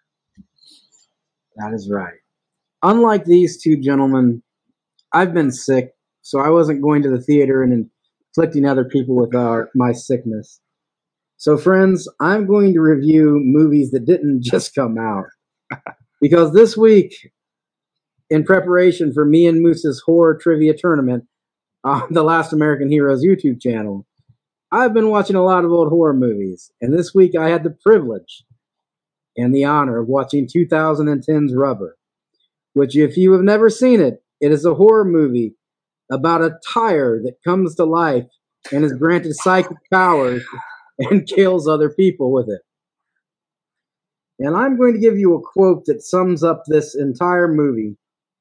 That is right. Unlike these 2 gentlemen, I've been sick, so I wasn't going to the theater and inflicting other people with my sickness. So, friends, I'm going to review movies that didn't just come out. Because this week, in preparation for me and Moose's horror trivia tournament on the Last American Heroes YouTube channel, I've been watching a lot of old horror movies. And this week I had the privilege and the honor of watching 2010's Rubber, which, if you have never seen it, it is a horror movie about a tire that comes to life and is granted psychic powers and kills other people with it. And I'm going to give you a quote that sums up this entire movie.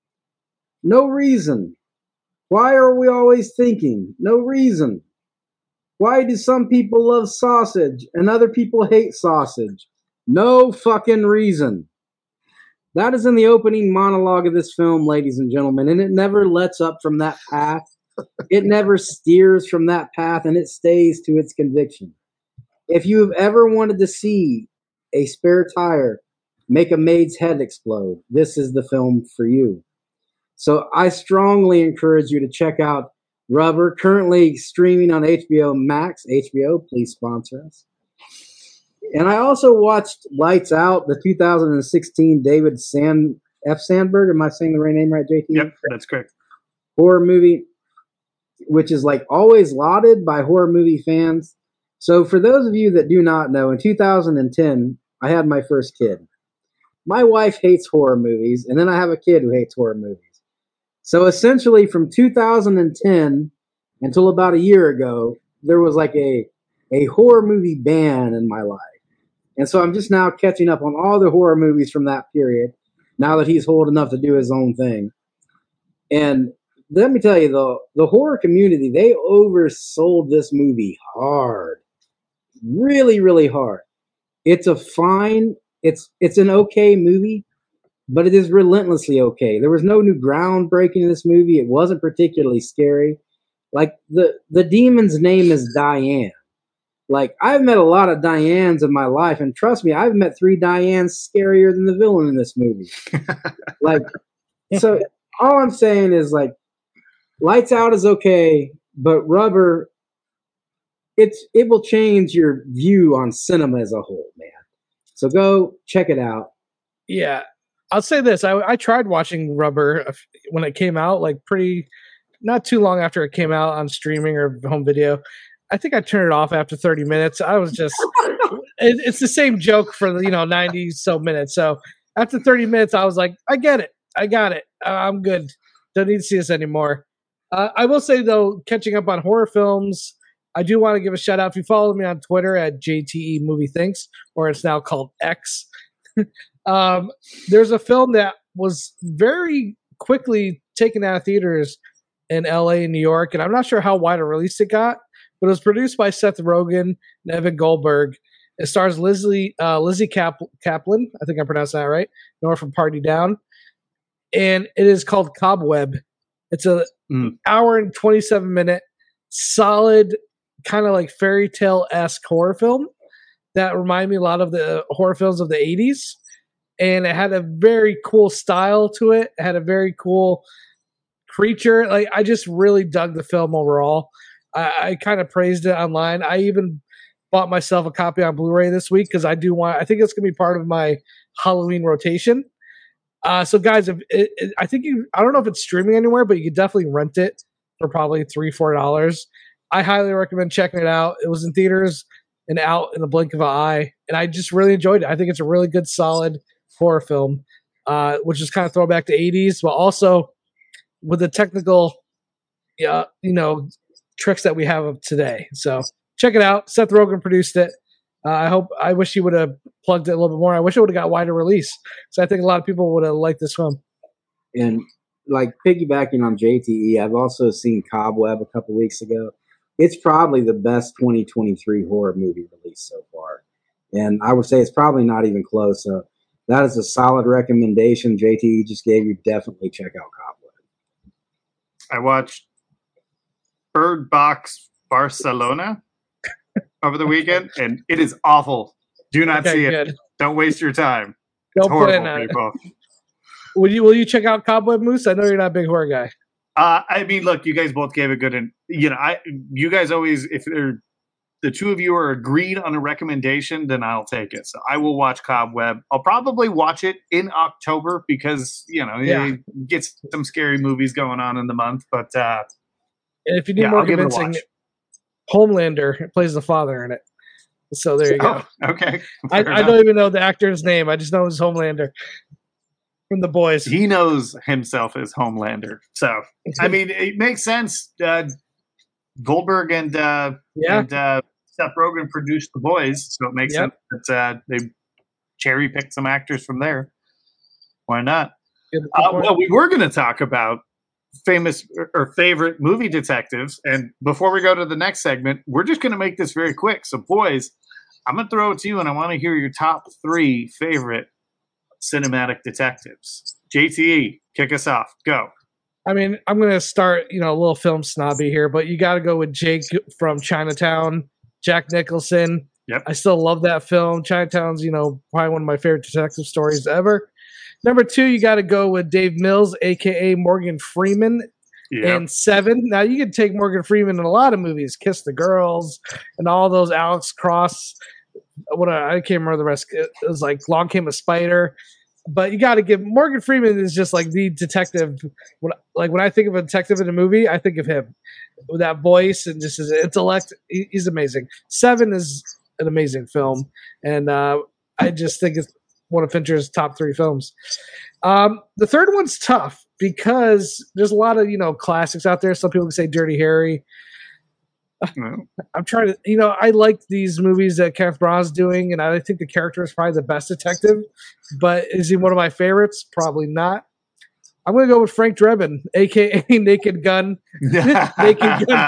No reason. Why are we always thinking? No reason. Why do some people love sausage and other people hate sausage? No fucking reason. That is in the opening monologue of this film, ladies and gentlemen, and it never lets up from that path. It never steers from that path, and it stays to its conviction. If you have ever wanted to see a spare tire make a maid's head explode, this is the film for you. So I strongly encourage you to check out Rubber, currently streaming on HBO Max. HBO, please sponsor us. And I also watched Lights Out, the 2016 David F. Sandberg. Am I saying the right name right, JT? Yep, that's correct. Horror movie, which is like always lauded by horror movie fans. So for those of you that do not know, in 2010, I had my first kid. My wife hates horror movies, and then I have a kid who hates horror movies. So essentially from 2010 until about a year ago, there was like a horror movie ban in my life. And so I'm just now catching up on all the horror movies from that period, now that he's old enough to do his own thing. And let me tell you, the horror community, they oversold this movie hard. Really, really hard. It's an okay movie, but it is relentlessly okay. There was no new ground breaking in this movie. It wasn't particularly scary. Like, the demon's name is Diane. Like, I've met a lot of Dianes in my life, and trust me, I've met 3 Dianes scarier than the villain in this movie. Like, so all I'm saying is, like, Lights Out is okay, but Rubber, it will change your view on cinema as a whole, man. So go check it out. Yeah. I'll say this: I tried watching Rubber when it came out, like not too long after it came out on streaming or home video. I think I turned it off after 30 minutes. I was just, it's the same joke for 90 so minutes. So after 30 minutes, I was like, I get it, I got it, I'm good. Don't need to see this anymore. I will say though, catching up on horror films, I do want to give a shout out. If you follow me on Twitter at JTE Movie Thinks, or it's now called X. There's a film that was very quickly taken out of theaters in LA and New York, and I'm not sure how wide a release it got, but it was produced by Seth Rogen and Evan Goldberg. It stars Lizzie Kaplan, I think I pronounced that right, Nora from Party Down, and it is called Cobweb. It's a hour and 27-minute solid kind of like fairy tale-esque horror film that reminded me a lot of the horror films of the 80s. And it had a very cool style to it. It had a very cool creature. Like, I just really dug the film overall. I kind of praised it online. I even bought myself a copy on Blu-ray this week because I think it's going to be part of my Halloween rotation. So guys, I don't know if it's streaming anywhere, but you could definitely rent it for probably $3-4. I highly recommend checking it out. It was in theaters and out in the blink of an eye, and I just really enjoyed it. I think it's a really good, solid horror film, which is kind of throwback to 80s, but also with the technical, tricks that we have of today. So check it out. Seth Rogen produced it. I wish he would have plugged it a little bit more. I wish it would have got wider release. So I think a lot of people would have liked this film. And like piggybacking on JTE, I've also seen Cobweb a couple weeks ago. It's probably the best 2023 horror movie released so far. And I would say it's probably not even close. So that is a solid recommendation JTE just gave you. Definitely check out Cobweb. I watched Bird Box Barcelona over the weekend, and it is awful. Do not see it. Good. Don't waste your time. Don't it's horrible, people. Will you check out Cobweb, Moose? I know you're not a big horror guy. I mean, look, you guys both gave a good, and you guys always, if the two of you are agreed on a recommendation, then I'll take it. So I will watch Cobweb. I'll probably watch it in October because you get some scary movies going on in the month. But and if you need more convincing, Homelander plays the father in it. So there you go. Okay, I don't even know the actor's name. I just know it's Homelander from The Boys. He knows himself as Homelander. So I mean, it makes sense. Goldberg and Seth Rogen produced The Boys, so it makes sense that they cherry picked some actors from there. Why not? Well, we were going to talk about famous or favorite movie detectives, and before we go to the next segment, we're just going to make this very quick. So, boys, I'm going to throw it to you, and I want to hear your top 3 favorite cinematic detectives. JTE, kick us off. Go. I mean, I'm going to start, a little film snobby here, but you got to go with Jake from Chinatown, Jack Nicholson. Yep. I still love that film. Chinatown's, probably one of my favorite detective stories ever. Number 2, you got to go with Dave Mills, a.k.a. Morgan Freeman in Seven. Now, you can take Morgan Freeman in a lot of movies, Kiss the Girls, and all those Alex Cross. I can't remember the rest. It was like Long Came a Spider. But you got to give Morgan Freeman is just like the detective. When I think of a detective in a movie, I think of him with that voice and just his intellect. He's amazing. Seven is an amazing film, and I just think it's one of Fincher's top 3 films. The third one's tough because there's a lot of classics out there. Some people say Dirty Harry. I'm trying to, I like these movies that Kenneth Branagh's doing, and I think the character is probably the best detective. But is he one of my favorites? Probably not. I'm going to go with Frank Drebin, a.k.a. Naked Gun. Naked Gun 2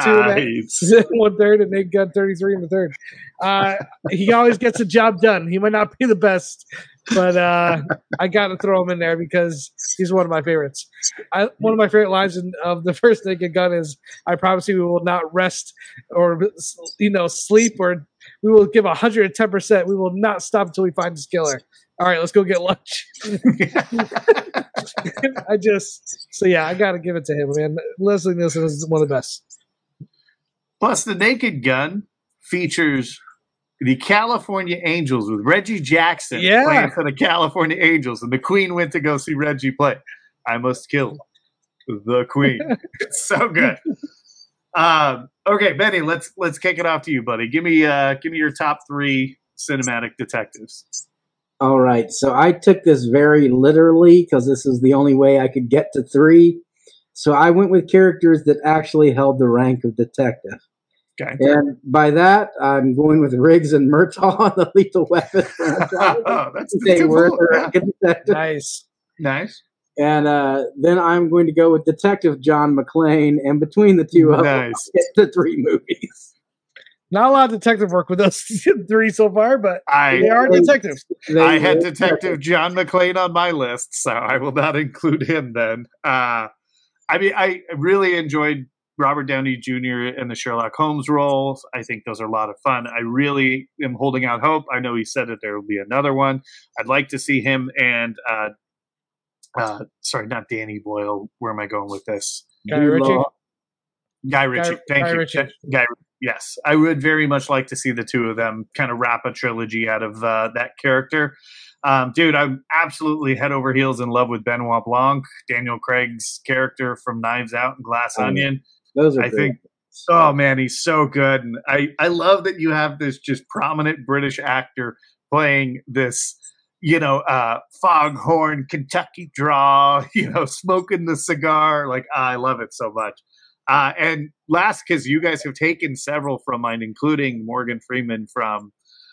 1/3 and Naked Gun 33 in the third. He always gets the job done. He might not be the best, but I got to throw him in there because he's one of my favorites. One of my favorite lines of the first Naked Gun is, "I promise you we will not rest or sleep, or we will give 110%. We will not stop until we find this killer. All right, let's go get lunch." I got to give it to him, man. Leslie Nielsen is one of the best. Plus, The Naked Gun features the California Angels with Reggie Jackson playing for the California Angels, and the Queen went to go see Reggie play. I must kill the Queen. It's so good. Okay, Benny, let's kick it off to you, buddy. Give me your top 3 cinematic detectives. All right, so I took this very literally because this is the only way I could get to 3. So I went with characters that actually held the rank of detective. Okay. And by that, I'm going with Riggs and Murtaugh on the Lethal Weapon franchise. They were the rank of detective. Nice. And then I'm going to go with Detective John McClane, and between the two of them, get the 3 movies. Not a lot of detective work with those 3 so far, but they are detectives. I had Detective John McClane on my list, so I will not include him then. I really enjoyed Robert Downey Jr. in the Sherlock Holmes roles. I think those are a lot of fun. I really am holding out hope. I know he said that there will be another one. I'd like to see him and sorry, not Danny Boyle. Where am I going with this? Guy Ritchie. Thank you. Yes, I would very much like to see the 2 of them kind of wrap a trilogy out of that character. Dude, I'm absolutely head over heels in love with Benoit Blanc, Daniel Craig's character from Knives Out and Glass Onion. Those are oh man, he's so good. And I love that you have this just prominent British actor playing this, foghorn Kentucky draw, smoking the cigar. Like, I love it so much. And last, because you guys have taken several from mine, including Morgan Freeman from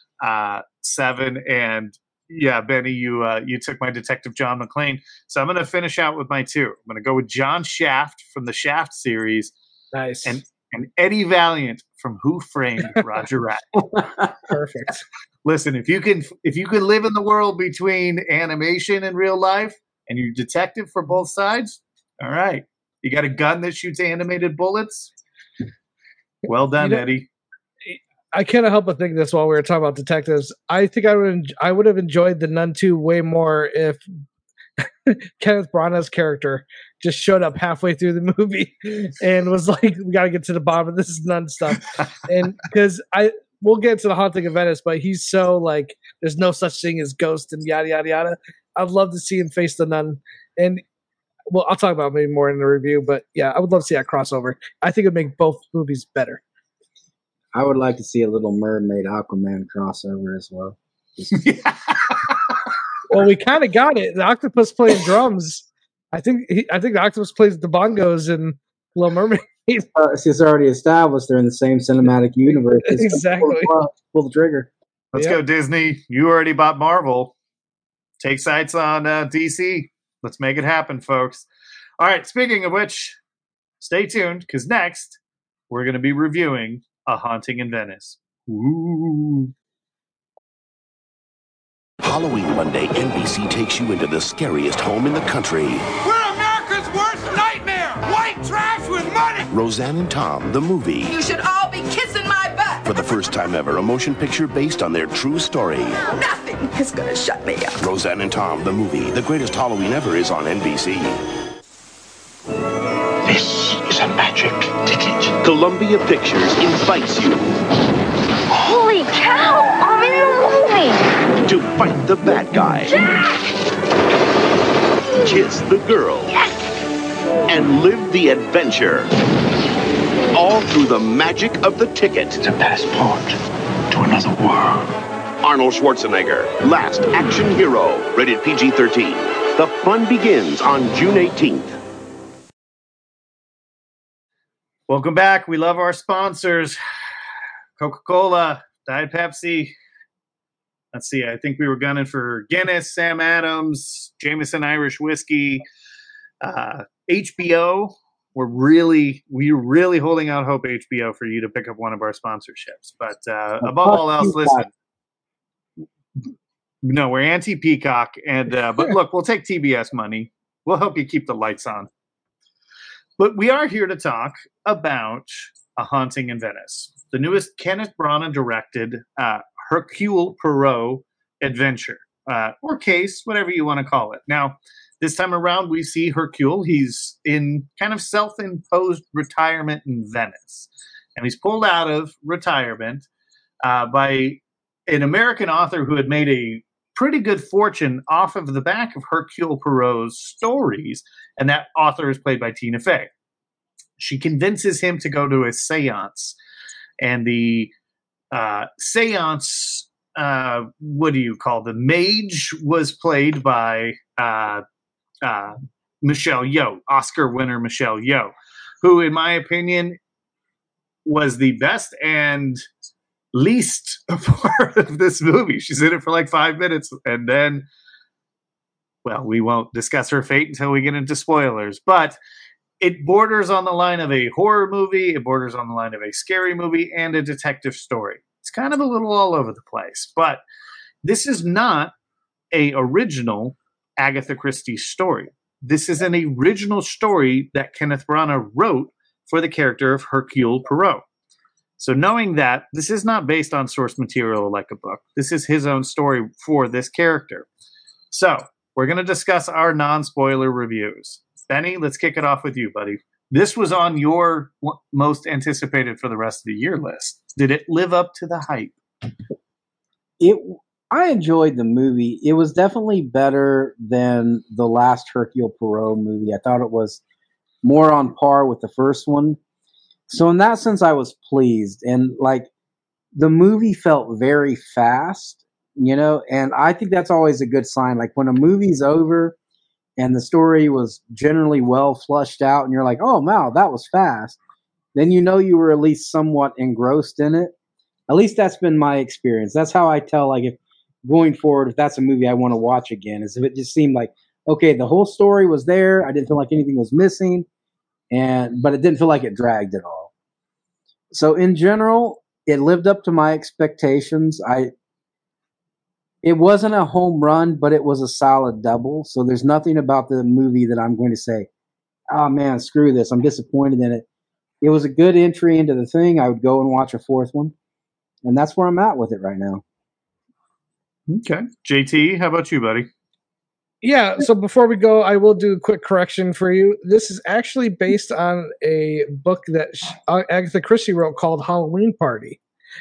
Seven, and Benny, you took my Detective John McClane. So I'm going to finish out with my 2. I'm going to go with John Shaft from the Shaft series. Nice. And Eddie Valiant from Who Framed Roger Rabbit. Perfect. Listen, if you can live in the world between animation and real life, and you're detective for both sides, all right. You got a gun that shoots animated bullets? Well done, Eddie. I can't help but think this while we were talking about detectives. I think I would have enjoyed The Nun 2 way more if Kenneth Branagh's character just showed up halfway through the movie and was like, we got to get to the bottom of this nun stuff. And because we'll get to The Haunting of Venice, but he's so like, there's no such thing as ghost and yada, yada, yada. I'd love to see him face the nun. And well, I'll talk about it maybe more in the review, but yeah, I would love to see that crossover. I think it'd make both movies better. I would like to see a Little Mermaid Aquaman crossover as well. Well, we kind of got it. The octopus playing drums. I think the octopus plays the bongos in Little Mermaid. It's already established they're in the same cinematic universe. Exactly. Pull the trigger. Let's go, Disney. You already bought Marvel. Take sites on DC. Let's make it happen, folks. All right, speaking of which, stay tuned, because next, we're going to be reviewing A Haunting in Venice. Ooh. Halloween Monday, NBC takes you into the scariest home in the country. We're America's worst nightmare! White trash with money! Roseanne and Tom, the movie. You should all be kissing my butt! For the first time ever, a motion picture based on their true story. Nothing is gonna shut me up. Roseanne and Tom, the movie. The greatest Halloween ever is on NBC. This is a magic ticket. Columbia Pictures invites you Holy cow! I'm in the movie! to fight the bad guy. Jack! Kiss the girl. Yes! And live the adventure. All through the magic of the ticket. It's a passport to another world. Arnold Schwarzenegger, last action hero. Rated PG-13. The fun begins on June 18th. Welcome back. We love our sponsors. Coca-Cola, Diet Pepsi. Let's see. I think we were gunning for Guinness, Sam Adams, Jameson Irish Whiskey, HBO. We're really holding out hope, HBO, for you to pick up one of our sponsorships. But above all else, listen. No, we're anti-Peacock, and but look, we'll take TBS money. We'll help you keep the lights on. But we are here to talk about A Haunting in Venice, the newest Kenneth Branagh directed Hercule Poirot adventure, or case, whatever you want to call it. Now, this time around, we see Hercule. He's in kind of self-imposed retirement in Venice, and he's pulled out of retirement by an American author who had made a pretty good fortune off of the back of Hercule Poirot's stories, and that author is played by Tina Fey. She convinces him to go to a seance, and the seance, what do you call the mage, was played by Michelle Yeoh, Oscar winner Michelle Yeoh, who, in my opinion, was the best and least a part of this movie. She's in it for like 5 minutes, and then, well, we won't discuss her fate until we get into spoilers, but it borders on the line of a horror movie, it borders on the line of a scary movie, and a detective story. It's kind of a little all over the place, but this is not a original Agatha Christie story. This is an original story that Kenneth Branagh wrote for the character of Hercule Poirot. So knowing that, this is not based on source material like a book. This is his own story for this character. So we're going to discuss our non-spoiler reviews. Benny, let's kick it off with you, buddy. This was on your most anticipated for the rest of the year list. Did it live up to the hype? I enjoyed the movie. It was definitely better than the last Hercule Poirot movie. I thought it was more on par with the first one. So in that sense, I was pleased. And like, the movie felt very fast, and I think that's always a good sign. Like when a movie's over and the story was generally well flushed out and you're like, oh, wow, that was fast, then you were at least somewhat engrossed in it. At least that's been my experience. That's how I tell, like, if going forward, if that's a movie I want to watch again, is if it just seemed like, okay, the whole story was there. I didn't feel like anything was missing, but it didn't feel like it dragged at all. So in general, it lived up to my expectations. It wasn't a home run, but it was a solid double. So there's nothing about the movie that I'm going to say, oh man, screw this, I'm disappointed in it. It was a good entry into the thing. I would go and watch a fourth one. And that's where I'm at with it right now. Okay. JT, how about you, buddy? Yeah, so before we go, I will do a quick correction for you. This is actually based on a book that Agatha Christie wrote called Halloween Party.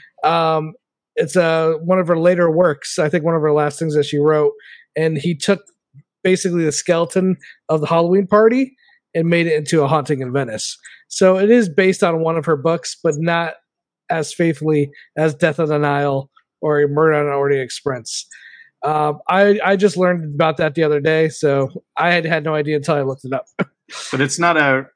It's one of her later works, I think one of her last things that she wrote. And he took basically the skeleton of the Halloween Party and made it into A Haunting in Venice. So it is based on one of her books, but not as faithfully as Death on the Nile or Murder on the Orient Express. I just learned about that the other day, so I had no idea until I looked it up. But it's not a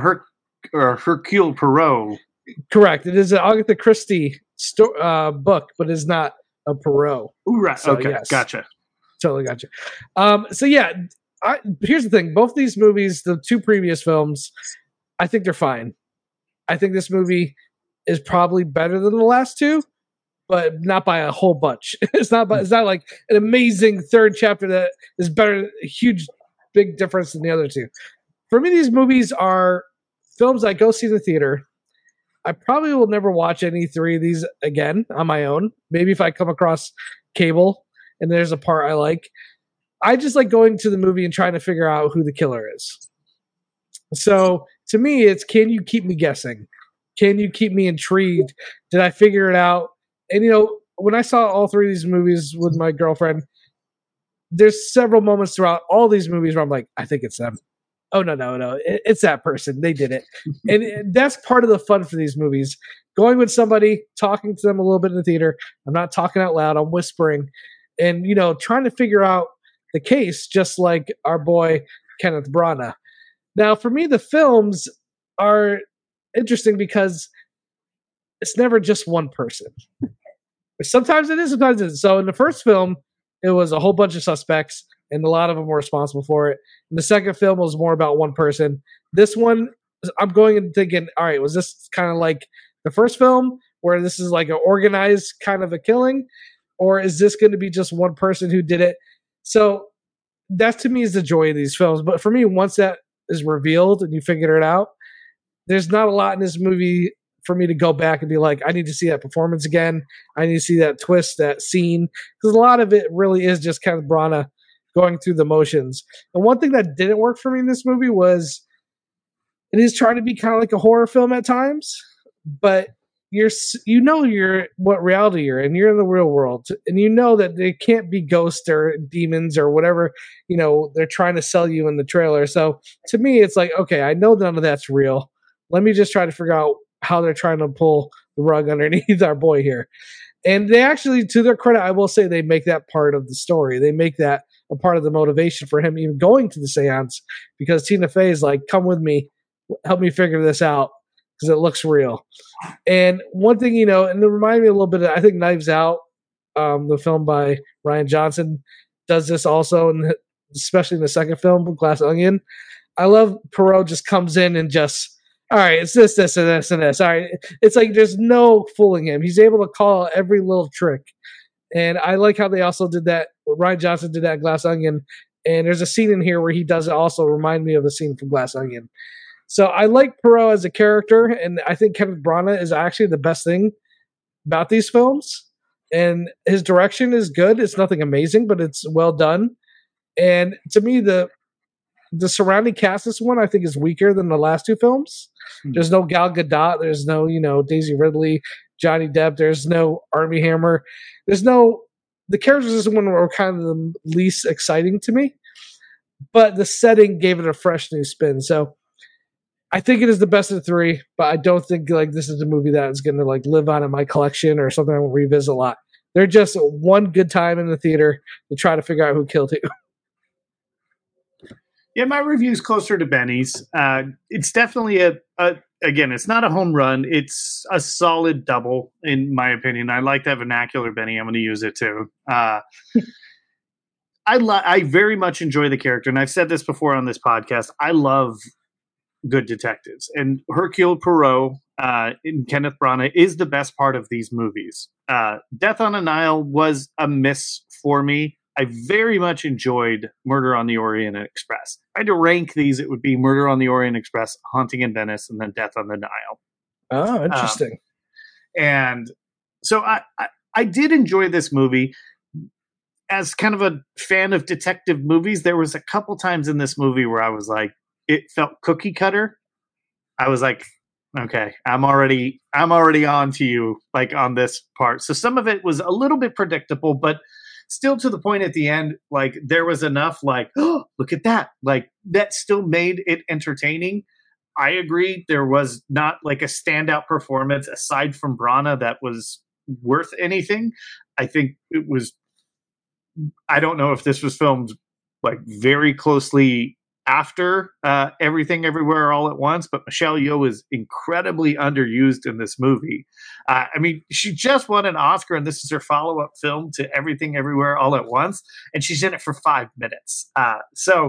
Hercule Poirot. Correct. It is an Agatha Christie book, but it's not a Poirot. Ooh, right. So, okay, yes. Gotcha. Totally gotcha. So yeah, here's the thing. Both these movies, the two previous films, I think they're fine. I think this movie is probably better than the last two, but not by a whole bunch. It's not like an amazing third chapter that is better, a huge, big difference than the other two. For me, these movies are films I go see in the theater. I probably will never watch any three of these again on my own. Maybe if I come across cable and there's a part I like. I just like going to the movie and trying to figure out who the killer is. So to me, it's, can you keep me guessing? Can you keep me intrigued? Did I figure it out? And, when I saw all three of these movies with my girlfriend, there's several moments throughout all these movies where I'm like, I think it's them. Oh, no. It's that person. They did it. And that's part of the fun for these movies. Going with somebody, talking to them a little bit in the theater. I'm not talking out loud. I'm whispering. And, trying to figure out the case, just like our boy Kenneth Branagh. Now, for me, the films are interesting because it's never just one person. Sometimes it is, sometimes it isn't. So in the first film, it was a whole bunch of suspects, and a lot of them were responsible for it. And the second film was more about one person. This one, I'm going and thinking, all right, was this kind of like the first film, where this is like an organized kind of a killing, or is this going to be just one person who did it? So that to me is the joy of these films. But for me, once that is revealed and you figure it out, there's not a lot in this movie for me to go back and be like, I need to see that performance again. I need to see that twist, that scene. Because a lot of it really is just Kenneth Branagh going through the motions. And one thing that didn't work for me in this movie was it is trying to be kind of like a horror film at times, but you're what reality you're in. You're in the real world, and you know that they can't be ghosts or demons or whatever they're trying to sell you in the trailer. So to me, it's like, okay, I know none of that's real. Let me just try to figure out how they're trying to pull the rug underneath our boy here. And they actually, to their credit, I will say they make that part of the story. They make that a part of the motivation for him even going to the seance, because Tina Fey is like, come with me, help me figure this out, because it looks real. And one thing, and it reminded me a little bit of, I think Knives Out, the film by Rian Johnson, does this also, and especially in the second film, Glass Onion. I love Poirot just comes in and just, all right, it's this, and this, and this. All right, it's like there's no fooling him. He's able to call every little trick. And I like how they also did that. Rian Johnson did that in Glass Onion. And there's a scene in here where he does it also remind me of the scene from Glass Onion. So I like Poirot as a character, and I think Kenneth Branagh is actually the best thing about these films. And his direction is good. It's nothing amazing, but it's well done. And to me, the surrounding cast this one I think is weaker than the last two films. There's no Gal Gadot. There's no, Daisy Ridley, Johnny Depp. There's no Armie Hammer. The characters in this one were kind of the least exciting to me, but the setting gave it a fresh new spin. So I think it is the best of the three, but I don't think this is a movie that is going to live on in my collection or something I will revisit a lot. They're just one good time in the theater to try to figure out who killed who. Yeah, my review is closer to Benny's. It's definitely again, it's not a home run. It's a solid double, in my opinion. I like that vernacular, Benny. I'm going to use it too. I very much enjoy the character, and I've said this before on this podcast. I love good detectives, and Hercule Poirot in Kenneth Branagh is the best part of these movies. Death on the Nile was a miss for me. I very much enjoyed Murder on the Orient Express. If I had to rank these, it would be Murder on the Orient Express, Haunting in Venice, and then Death on the Nile. Oh, interesting. And so I did enjoy this movie. As kind of a fan of detective movies, there was a couple times in this movie where I was like, it felt cookie cutter. I was like, okay, I'm already on to you, on this part. So some of it was a little bit predictable, but still to the point at the end, there was enough oh, look at that. That still made it entertaining. I agree. There was not a standout performance aside from Branagh that was worth anything. I think it was, I don't know if this was filmed very closely after Everything Everywhere All at Once, but Michelle Yeoh is incredibly underused in this movie. She just won an Oscar, and this is her follow-up film to Everything Everywhere All at Once, and she's in it for 5 minutes. But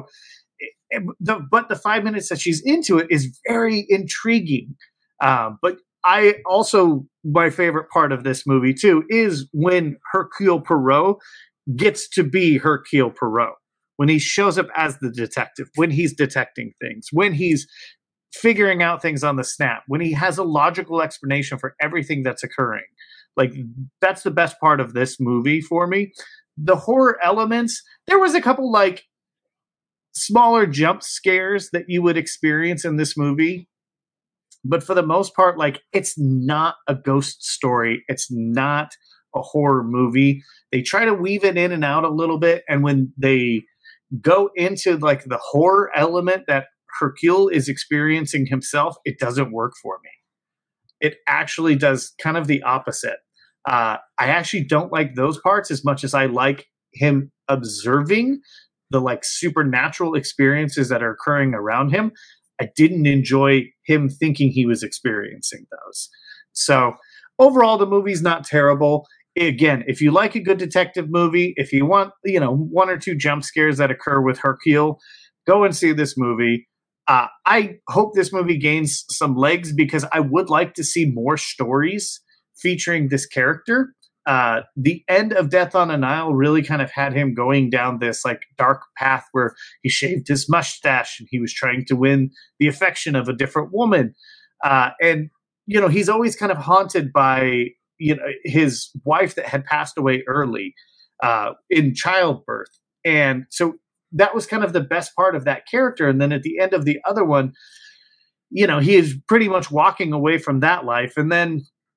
the 5 minutes that she's into it is very intriguing. But I also, my favorite part of this movie too is when Hercule Poirot gets to be Hercule Poirot. When he shows up as the detective, when he's detecting things, when he's figuring out things on the snap, when he has a logical explanation for everything that's occurring. That's the best part of this movie for me. The horror elements, there was a couple smaller jump scares that you would experience in this movie. But for the most part, it's not a ghost story. It's not a horror movie. They try to weave it in and out a little bit. And when they go into the horror element that Hercule is experiencing himself, it doesn't work for me. It actually does kind of the opposite. I actually don't like those parts as much as I like him observing the supernatural experiences that are occurring around him. I didn't enjoy him thinking he was experiencing those. So overall, the movie's not terrible. Again, if you like a good detective movie, if you want, one or two jump scares that occur with Hercule, go and see this movie. I hope this movie gains some legs because I would like to see more stories featuring this character. The end of Death on the Nile really kind of had him going down this dark path where he shaved his mustache and he was trying to win the affection of a different woman. And he's always kind of haunted by his wife that had passed away early in childbirth. And so that was kind of the best part of that character. And then at the end of the other one, he is pretty much walking away from that life. And then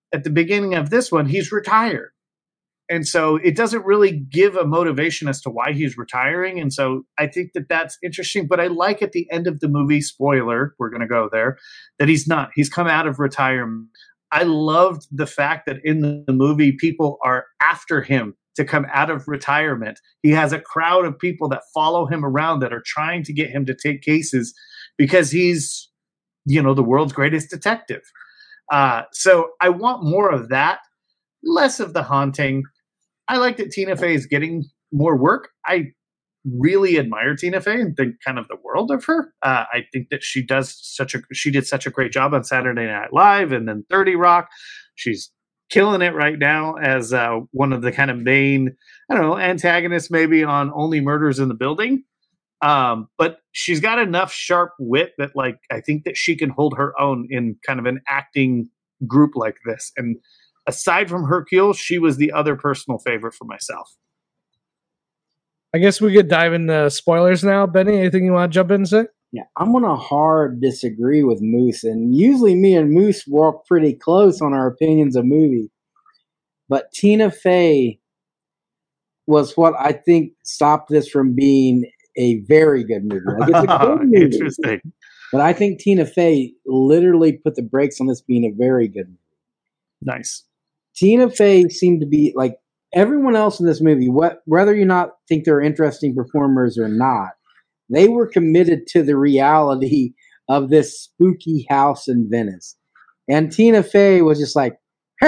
at the beginning of this one, he's retired. And so it doesn't really give a motivation as to why he's retiring. And so I think that that's interesting. But I like at the end of the movie, spoiler, we're going to go there, that he's not. He's come out of retirement. I loved the fact that in the movie, people are after him to come out of retirement. He has a crowd of people that follow him around that are trying to get him to take cases because he's, the world's greatest detective. So I want more of that, less of the haunting. I like that Tina Fey is getting more work. I really admire Tina Fey and think kind of the world of her. I think that she did such a great job on Saturday Night Live and then 30 Rock. She's killing it right now as one of the kind of main, antagonists maybe on Only Murders in the Building. But she's got enough sharp wit that I think that she can hold her own in kind of an acting group like this. And aside from Hercule, she was the other personal favorite for myself. I guess we could dive into spoilers now. Benny, anything you want to jump in and say? Yeah, I'm going to hard disagree with Moose. And usually me and Moose walk pretty close on our opinions of movies. But Tina Fey was what I think stopped this from being a very good movie. It's a good movie. Interesting. But I think Tina Fey literally put the brakes on this being a very good movie. Nice. Tina Fey seemed to be like everyone else in this movie, whether you not think they're interesting performers or not, they were committed to the reality of this spooky house in Venice. And Tina Fey was just like,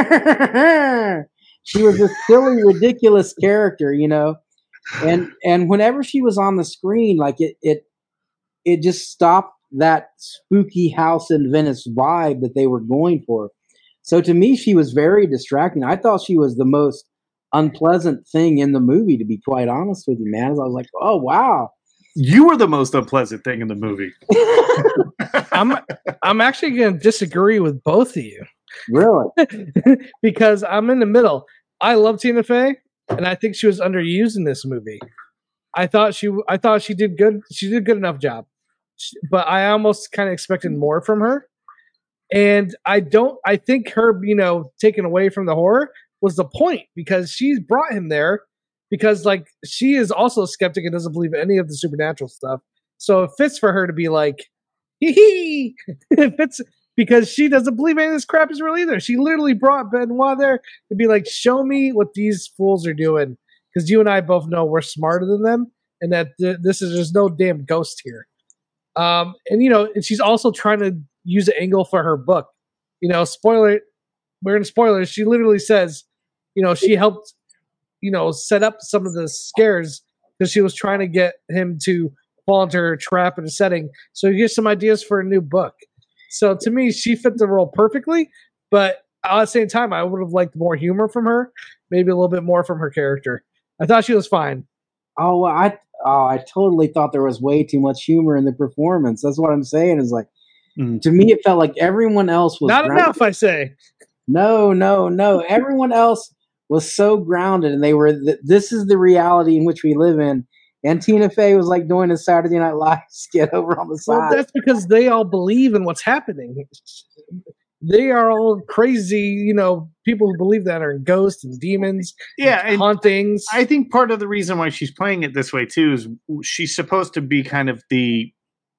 she was this silly, ridiculous character, And whenever she was on the screen, it just stopped that spooky house in Venice vibe that they were going for. So to me, she was very distracting. I thought she was the most unpleasant thing in the movie, to be quite honest with you, man. I was like, oh, wow. You were the most unpleasant thing in the movie. I'm actually going to disagree with both of you. Really? Because I'm in the middle. I love Tina Fey, and I think she was underused in this movie. I thought she did good. She did a good enough job, but I almost kind of expected more from her. And I think her, taken away from the horror was the point, because she's brought him there because she is also a skeptic and doesn't believe any of the supernatural stuff. So it fits for her to be like, hee hee. It fits because she doesn't believe any of this crap is real either. She literally brought Benoit there to be like, show me what these fools are doing. Because you and I both know we're smarter than them and that there's no damn ghost here. And she's also trying to use an angle for her book. Spoiler, we're in spoilers. She literally says, she helped, set up some of the scares because she was trying to get him to fall into her trap in a setting. So he gets some ideas for a new book. So to me, she fit the role perfectly. But at the same time, I would have liked more humor from her, maybe a little bit more from her character. I thought she was fine. Oh, I totally thought there was way too much humor in the performance. That's what I'm saying. Is to me, it felt like everyone else was not enough. I say, no. Everyone else was so grounded, and they were. This is the reality in which we live in. And Tina Fey was like doing a Saturday Night Live skit over on the side. Well, that's because they all believe in what's happening. They are all crazy, people who believe that are ghosts and demons, and hauntings. I think part of the reason why she's playing it this way too is she's supposed to be kind of the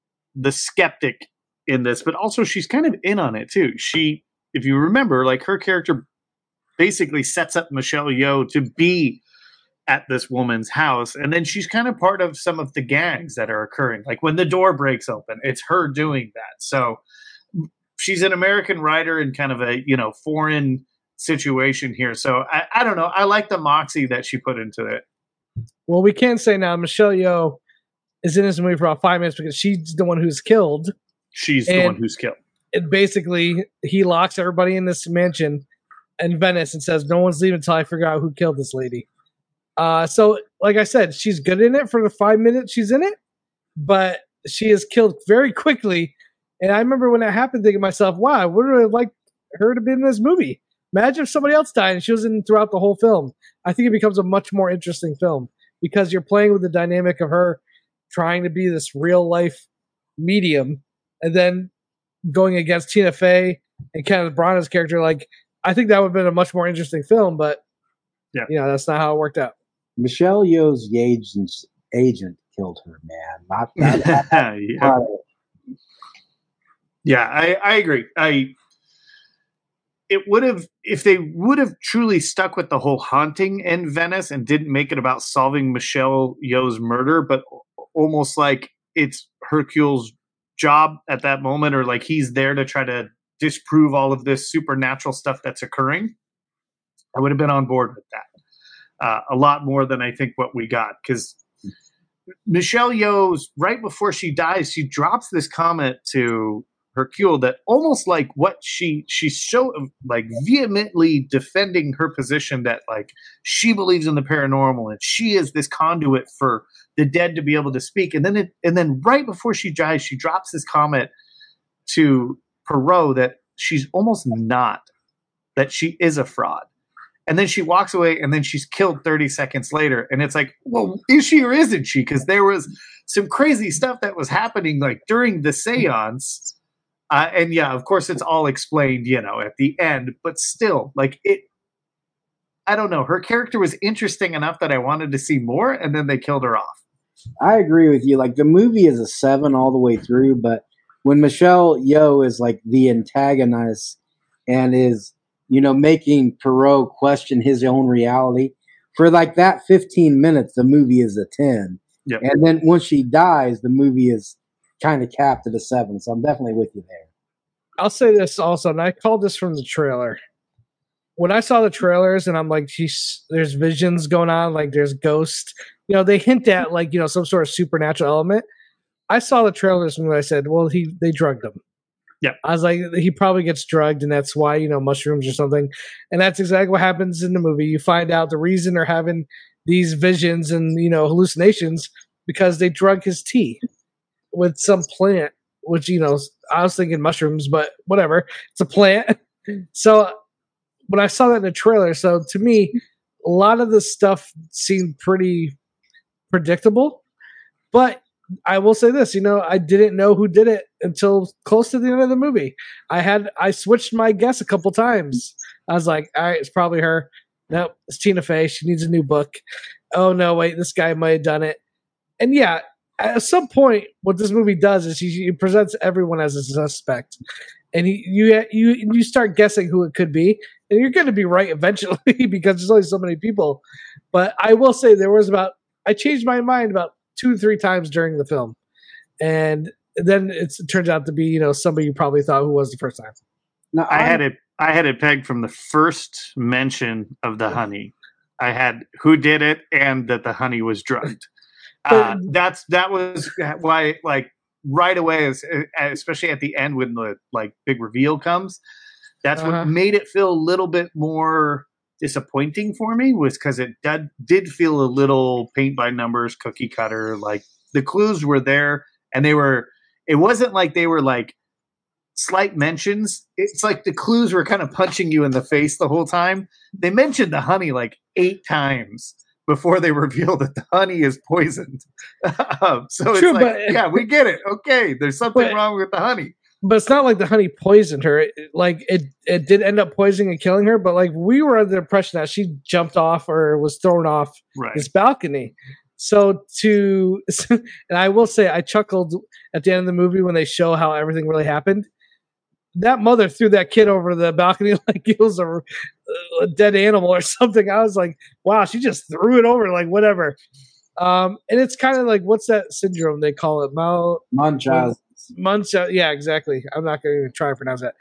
skeptic in this, but also she's kind of in on it too. She, if you remember, her character basically sets up Michelle Yeoh to be at this woman's house, and then she's kind of part of some of the gags that are occurring. Like when the door breaks open, it's her doing that. So she's an American writer in kind of a, foreign situation here. So I don't know. I like the moxie that she put into it. Well, we can say now Michelle Yeoh is in this movie for about 5 minutes because she's the one who's killed. She's the one who's killed. And basically, he locks everybody in this mansion in Venice and says, no one's leaving until I figure out who killed this lady. So, like I said, she's good in it for the 5 minutes she's in it, but she is killed very quickly. And I remember when that happened, thinking to myself, wow, I would have liked her to be in this movie. Imagine if somebody else died and she was in throughout the whole film. I think it becomes a much more interesting film because you're playing with the dynamic of her trying to be this real life medium and then going against Tina Fey and Kenneth Branagh's character. I think that would have been a much more interesting film, but Yeah. that's not how it worked out. Michelle Yeoh's agent killed her, man. Not that. Yeah, I agree. It would have, if they would have truly stuck with the whole haunting in Venice and didn't make it about solving Michelle Yeoh's murder, but almost like it's Hercule's job at that moment, or like he's there to try to disprove all of this supernatural stuff that's occurring, I would have been on board with that a lot more than I think what we got. Because Michelle Yeoh's, right before she dies, she drops this comment to Hercule that almost like what she's so like vehemently defending her position that like she believes in the paranormal and she is this conduit for the dead to be able to speak. And then right before she dies, she drops this comment to Poirot that she's almost not, that she is a fraud. And then she walks away and then she's killed 30 seconds later. And it's like, well, is she or isn't she? Because there was some crazy stuff that was happening like during the seance. And yeah, of course, it's all explained, at the end. But still, like I don't know. Her character was interesting enough that I wanted to see more. And then they killed her off. I agree with you. Like the movie is a 7 all the way through. But when Michelle Yeoh is like the antagonist and is making Poirot question his own reality. For like that 15 minutes, the movie is a 10. Yep. And then once she dies, the movie is kind of capped at a 7. So I'm definitely with you there. I'll say this also, and I called this from the trailer. When I saw the trailers and I'm like, there's visions going on, like there's ghosts, they hint at like, some sort of supernatural element. I saw the trailers and I said, well, they drugged him. Yeah, I was like, he probably gets drugged, and that's why mushrooms or something. And that's exactly what happens in the movie. You find out the reason they're having these visions and hallucinations because they drug his tea with some plant, which I was thinking mushrooms, but whatever, it's a plant. So when I saw that in the trailer, so to me, a lot of the stuff seemed pretty predictable, but I will say this, I didn't know who did it until close to the end of the movie. I switched my guess a couple times. I was like, all right, it's probably her. Nope, it's Tina Fey. She needs a new book. Oh no, wait, this guy might have done it. And yeah, at some point, what this movie does is he presents everyone as a suspect, and you start guessing who it could be, and you're going to be right eventually because there's only so many people. But I will say I changed my mind about 2-3 times during the film, and then it turns out to be somebody you probably thought who was the first time. No, I had it pegged from the first mention of the honey. I had who did it and that the honey was drugged. That was why, like right away, especially at the end when the like big reveal comes, that's what made it feel a little bit more disappointing for me, was because it did feel a little paint by numbers, cookie cutter. Like the clues were there, and it wasn't like they were like slight mentions. It's like the clues were kind of punching you in the face the whole time. They mentioned the honey like 8 times before they reveal that the honey is poisoned. So it's yeah, we get it. Okay, there's something wrong with the honey. But it's not like the honey poisoned her. It did end up poisoning and killing her, but like we were under the impression that she jumped off or was thrown off this balcony. So and I will say I chuckled at the end of the movie when they show how everything really happened. That mother threw that kid over the balcony like it was a dead animal or something. I was like, wow, she just threw it over like whatever. And it's kind of like, what's that syndrome they call it? Munchausen. Yeah, exactly. I'm not going to even try to pronounce that.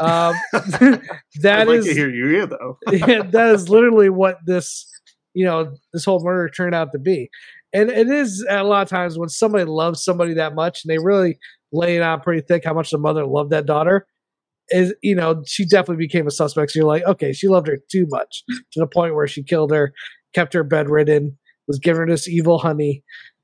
I'd like to hear you here, though. Yeah, that is literally what this whole murder turned out to be. And it is a lot of times when somebody loves somebody that much and they really lay it on pretty thick how much the mother loved that daughter, is she definitely became a suspect. So you're like, okay, she loved her too much to the point where she killed her, kept her bedridden, was giving her this evil honey.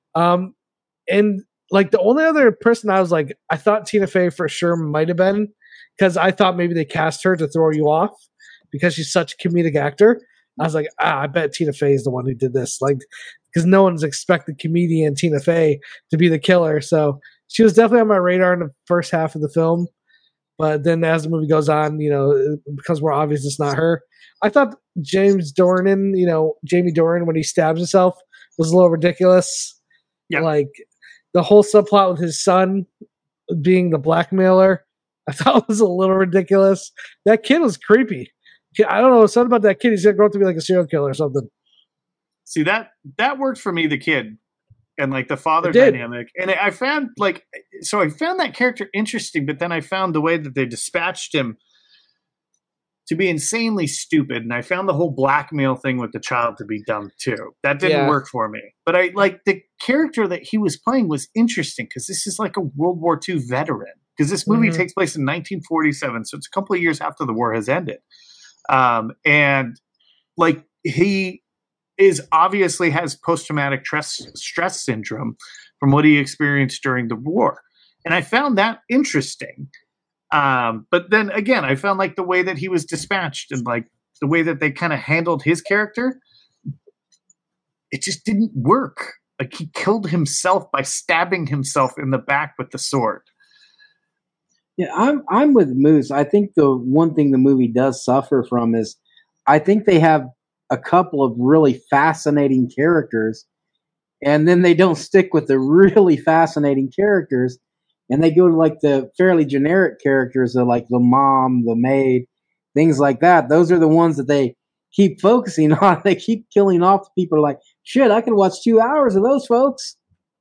And like the only other person I was like, I thought Tina Fey for sure might have been, because I thought maybe they cast her to throw you off because she's such a comedic actor. I was like, I bet Tina Fey is the one who did this. Like, because no one's expected comedian Tina Fey to be the killer. So she was definitely on my radar in the first half of the film. But then as the movie goes on, it becomes more obvious it's not her. I thought Jamie Dornan, when he stabs himself, was a little ridiculous. Yeah. Like the whole subplot with his son being the blackmailer, I thought was a little ridiculous. That kid was creepy. I don't know, something about that kid. He's gonna grow up to be like a serial killer or something. See, that worked for me, the kid, and like the father dynamic. And I found that character interesting, but then I found the way that they dispatched him to be insanely stupid. And I found the whole blackmail thing with the child to be dumb too. That didn't work for me. But I like the character that he was playing was interesting because this is like a World War II veteran. Because this movie takes place in 1947, so it's a couple of years after the war has ended. And like he is obviously has post-traumatic stress syndrome from what he experienced during the war. And I found that interesting. But then again, I found like the way that he was dispatched and like the way that they kind of handled his character, it just didn't work. Like he killed himself by stabbing himself in the back with the sword. Yeah, I'm with Moose. I think the one thing the movie does suffer from is I think they have a couple of really fascinating characters, and then they don't stick with the really fascinating characters, and they go to like the fairly generic characters of like the mom, the maid, things like that. Those are the ones that they keep focusing on. They keep killing off people like, shit, I could watch 2 hours of those folks.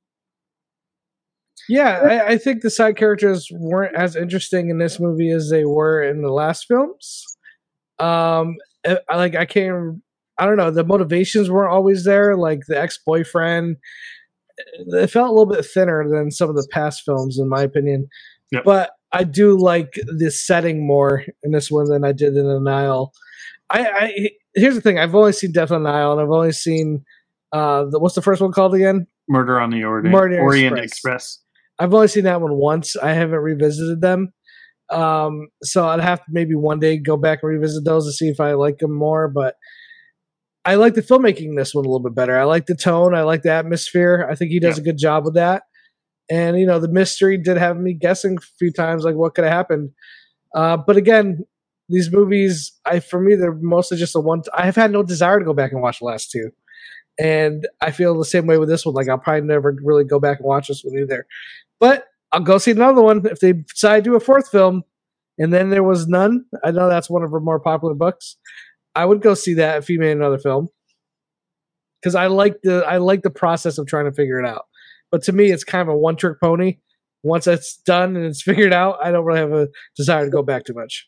Yeah, I think the side characters weren't as interesting in this movie as they were in the last films. I don't know, the motivations weren't always there. Like the ex-boyfriend, it felt a little bit thinner than some of the past films, in my opinion. Yep. But I do like this setting more in this one than I did in The Nile. Here's the thing: I've only seen Death on the Nile, and I've only seen what's the first one called again? Murder on the Orient Express. I've only seen that one once. I haven't revisited them. So I'd have to maybe one day go back and revisit those to see if I like them more. But I like the filmmaking in this one a little bit better. I like the tone. I like the atmosphere. I think he does a good job with that. And, the mystery did have me guessing a few times, like, what could have happened. But again, these movies, for me, they're mostly just I have had no desire to go back and watch the last two. And I feel the same way with this one. Like, I'll probably never really go back and watch this one either. But I'll go see another one if they decide to do a fourth film. And then there was none. I know that's one of her more popular books. I would go see that if he made another film. Because I like the process of trying to figure it out. But to me, it's kind of a one-trick pony. Once it's done and it's figured out, I don't really have a desire to go back too much.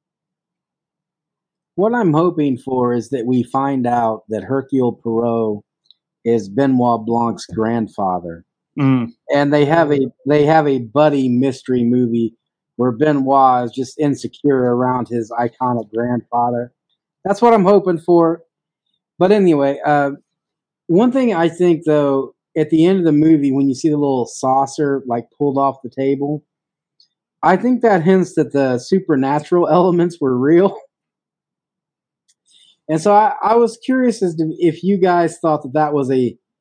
What I'm hoping for is that we find out that Hercule Poirot is Benoit Blanc's grandfather. And they have a buddy mystery movie where Benoit is just insecure around his iconic grandfather. That's what I'm hoping for. But anyway, one thing I think, though, at the end of the movie, when you see the little saucer like pulled off the table, I think that hints that the supernatural elements were real. And so I was curious as to if you guys thought that was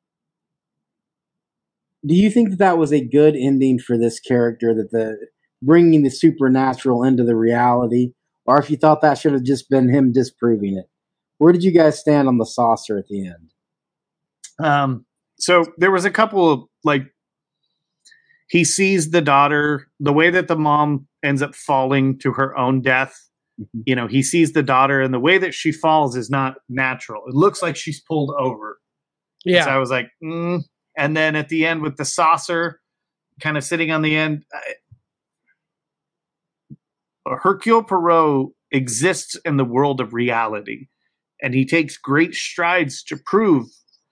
do you think that was a good ending for this character, that bringing the supernatural into the reality, or if you thought that should have just been him disproving it? Where did you guys stand on the saucer at the end? So there was a couple of, like, he sees the daughter, the way that the mom ends up falling to her own death. Mm-hmm. He sees the daughter, and the way that she falls is not natural. It looks like she's pulled over. Yeah. So I was like, And then at the end with the saucer kind of sitting on the end, Hercule Poirot exists in the world of reality, and he takes great strides to prove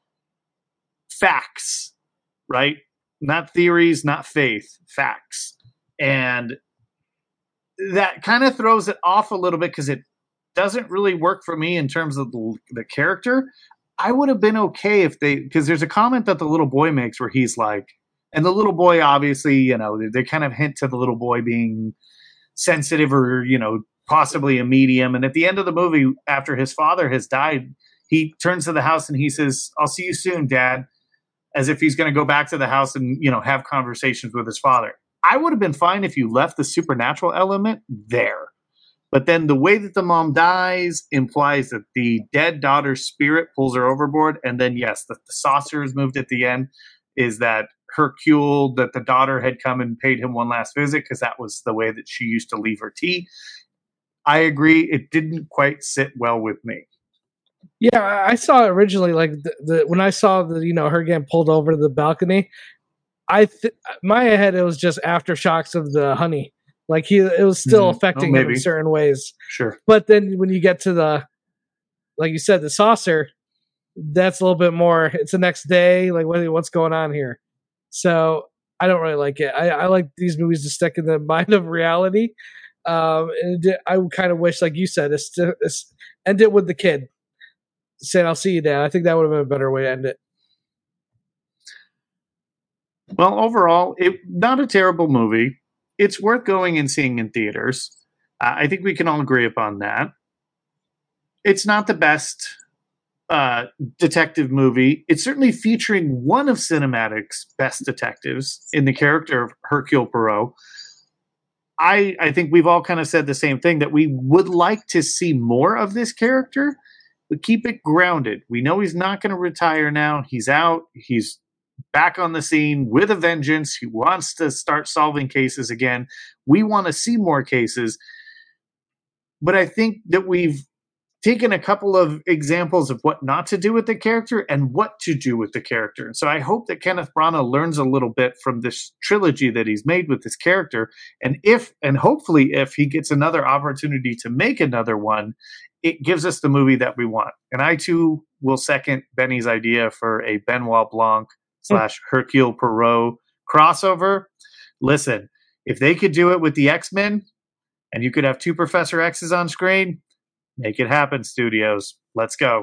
facts, right? Not theories, not faith, facts. And that kind of throws it off a little bit because it doesn't really work for me in terms of the character. I would have been okay if because there's a comment that the little boy makes where he's like, and the little boy, obviously, they kind of hint to the little boy being sensitive or, possibly a medium. And at the end of the movie, after his father has died, he turns to the house and he says, "I'll see you soon, Dad," as if he's going to go back to the house and, have conversations with his father. I would have been fine if you left the supernatural element there. But then the way that the mom dies implies that the dead daughter's spirit pulls her overboard. And then, yes, the saucer is moved at the end is that Hercule, that the daughter had come and paid him one last visit because that was the way that she used to leave her tea. I agree. It didn't quite sit well with me. Yeah, I saw it originally, like when I saw her getting pulled over to the balcony, my head, it was just aftershocks of the honey. Like it was still affecting him in certain ways. Sure. But then when you get to like you said, the saucer, that's a little bit more. It's the next day. Like what's going on here? So I don't really like it. I like these movies to stick in the mind of reality. And I kind of wish, like you said, end it with the kid saying, "I'll see you, Dad." I think that would have been a better way to end it. Well, overall, not a terrible movie. It's worth going and seeing in theaters. I think we can all agree upon that. It's not the best detective movie. It's certainly featuring one of cinematic's best detectives in the character of Hercule Poirot. I think we've all kind of said the same thing, that we would like to see more of this character, but keep it grounded. We know he's not going to retire now. He's out. He's back on the scene with a vengeance. He wants to start solving cases again. We want to see more cases. But I think that we've taken a couple of examples of what not to do with the character and what to do with the character. And so I hope that Kenneth Branagh learns a little bit from this trilogy that he's made with this character. And hopefully if he gets another opportunity to make another one, it gives us the movie that we want. And I too will second Benny's idea for a Benoit Blanc / Hercule Poirot crossover. Listen, if they could do it with the X-Men and you could have 2 Professor X's on screen, make it happen, studios. Let's go.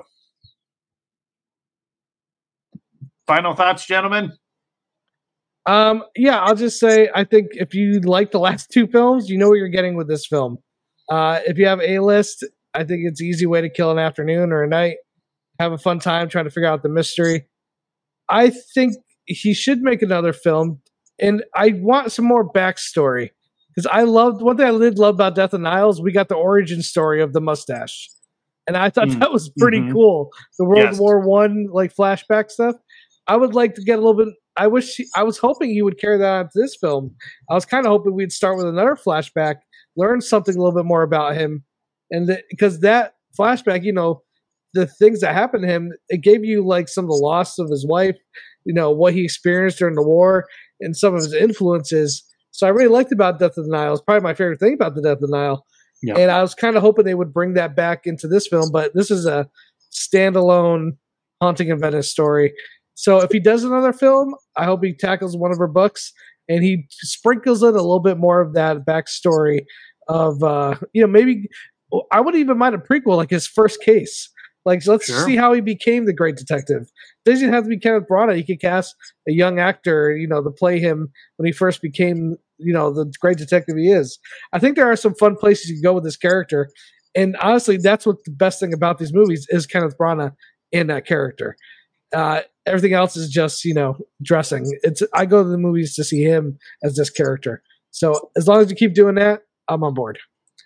Final thoughts, gentlemen? Yeah, I'll just say, I think if you like the last 2 films, you know what you're getting with this film. If you have A-list, I think it's an easy way to kill an afternoon or a night. Have a fun time trying to figure out the mystery. I think he should make another film, and I want some more backstory. Because one thing I did love about Death of Niles, we got the origin story of the mustache. And I thought that was pretty cool. The World War I like flashback stuff. I would like to get a little bit. I was hoping he would carry that on to this film. I was kind of hoping we'd start with another flashback, learn something a little bit more about him. And because that flashback, the things that happened to him, it gave you like some of the loss of his wife, what he experienced during the war and some of his influences. So I really liked about Death of the Nile. It's probably my favorite thing about the Death of the Nile. Yeah. And I was kind of hoping they would bring that back into this film, but this is a standalone Haunting in Venice story. So if he does another film, I hope he tackles one of her books and he sprinkles in a little bit more of that backstory of, maybe I wouldn't even mind a prequel, like his first case. Like, let's see how he became the great detective. It doesn't have to be Kenneth Branagh. You could cast a young actor, to play him when he first became, the great detective he is. I think there are some fun places you can go with this character. And honestly, that's what the best thing about these movies is Kenneth Branagh in that character. Everything else is just, dressing. I go to the movies to see him as this character. So as long as you keep doing that, I'm on board.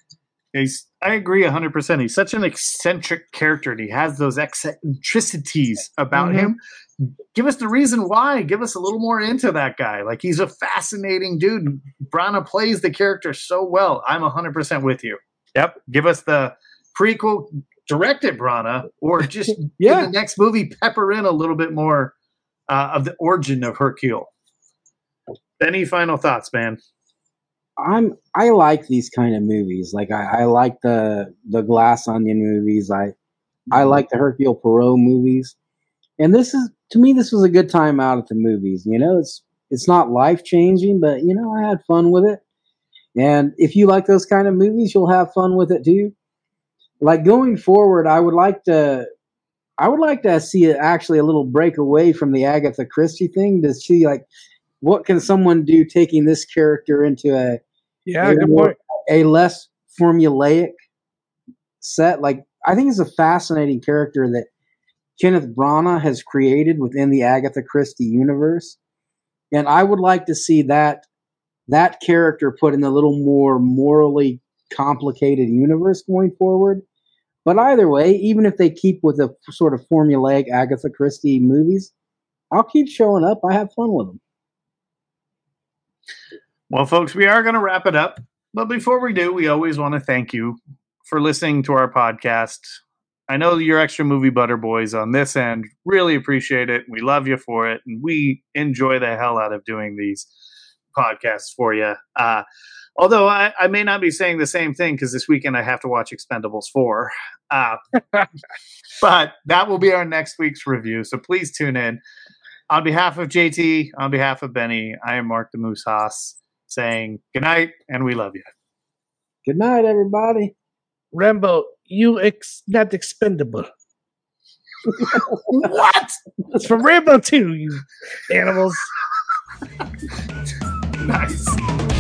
I agree 100%. He's such an eccentric character, and he has those eccentricities about him. Give us the reason why. Give us a little more into that guy. Like, he's a fascinating dude. Branagh plays the character so well. I'm 100% with you. Yep. Give us the prequel, directed Branagh, or just in the next movie, pepper in a little bit more of the origin of Hercule. Any final thoughts, man? I like these kind of movies. Like I like the Glass Onion movies. I like the Hercule Poirot movies. And this was a good time out at the movies. It's not life changing, but I had fun with it. And if you like those kind of movies, you'll have fun with it too. Like going forward, I would like to see actually a little break away from the Agatha Christie thing to see like what can someone do taking this character into a less formulaic set. Like, I think it's a fascinating character that Kenneth Branagh has created within the Agatha Christie universe. And I would like to see that that character put in a little more morally complicated universe going forward. But either way, even if they keep with a sort of formulaic Agatha Christie movies, I'll keep showing up. I have fun with them. Well, folks, we are going to wrap it up. But before we do, we always want to thank you for listening to our podcast. I know your extra movie butter boys on this end really appreciate it. We love you for it. And we enjoy the hell out of doing these podcasts for you. Although I may not be saying the same thing because this weekend I have to watch Expendables 4. But that will be our next week's review. So please tune in. On behalf of JT, on behalf of Benny, I am Mark the Moose Haas saying good night and we love you. Good night, everybody. Rambo, not expendable. What? It's from Rambo 2, you animals. Nice.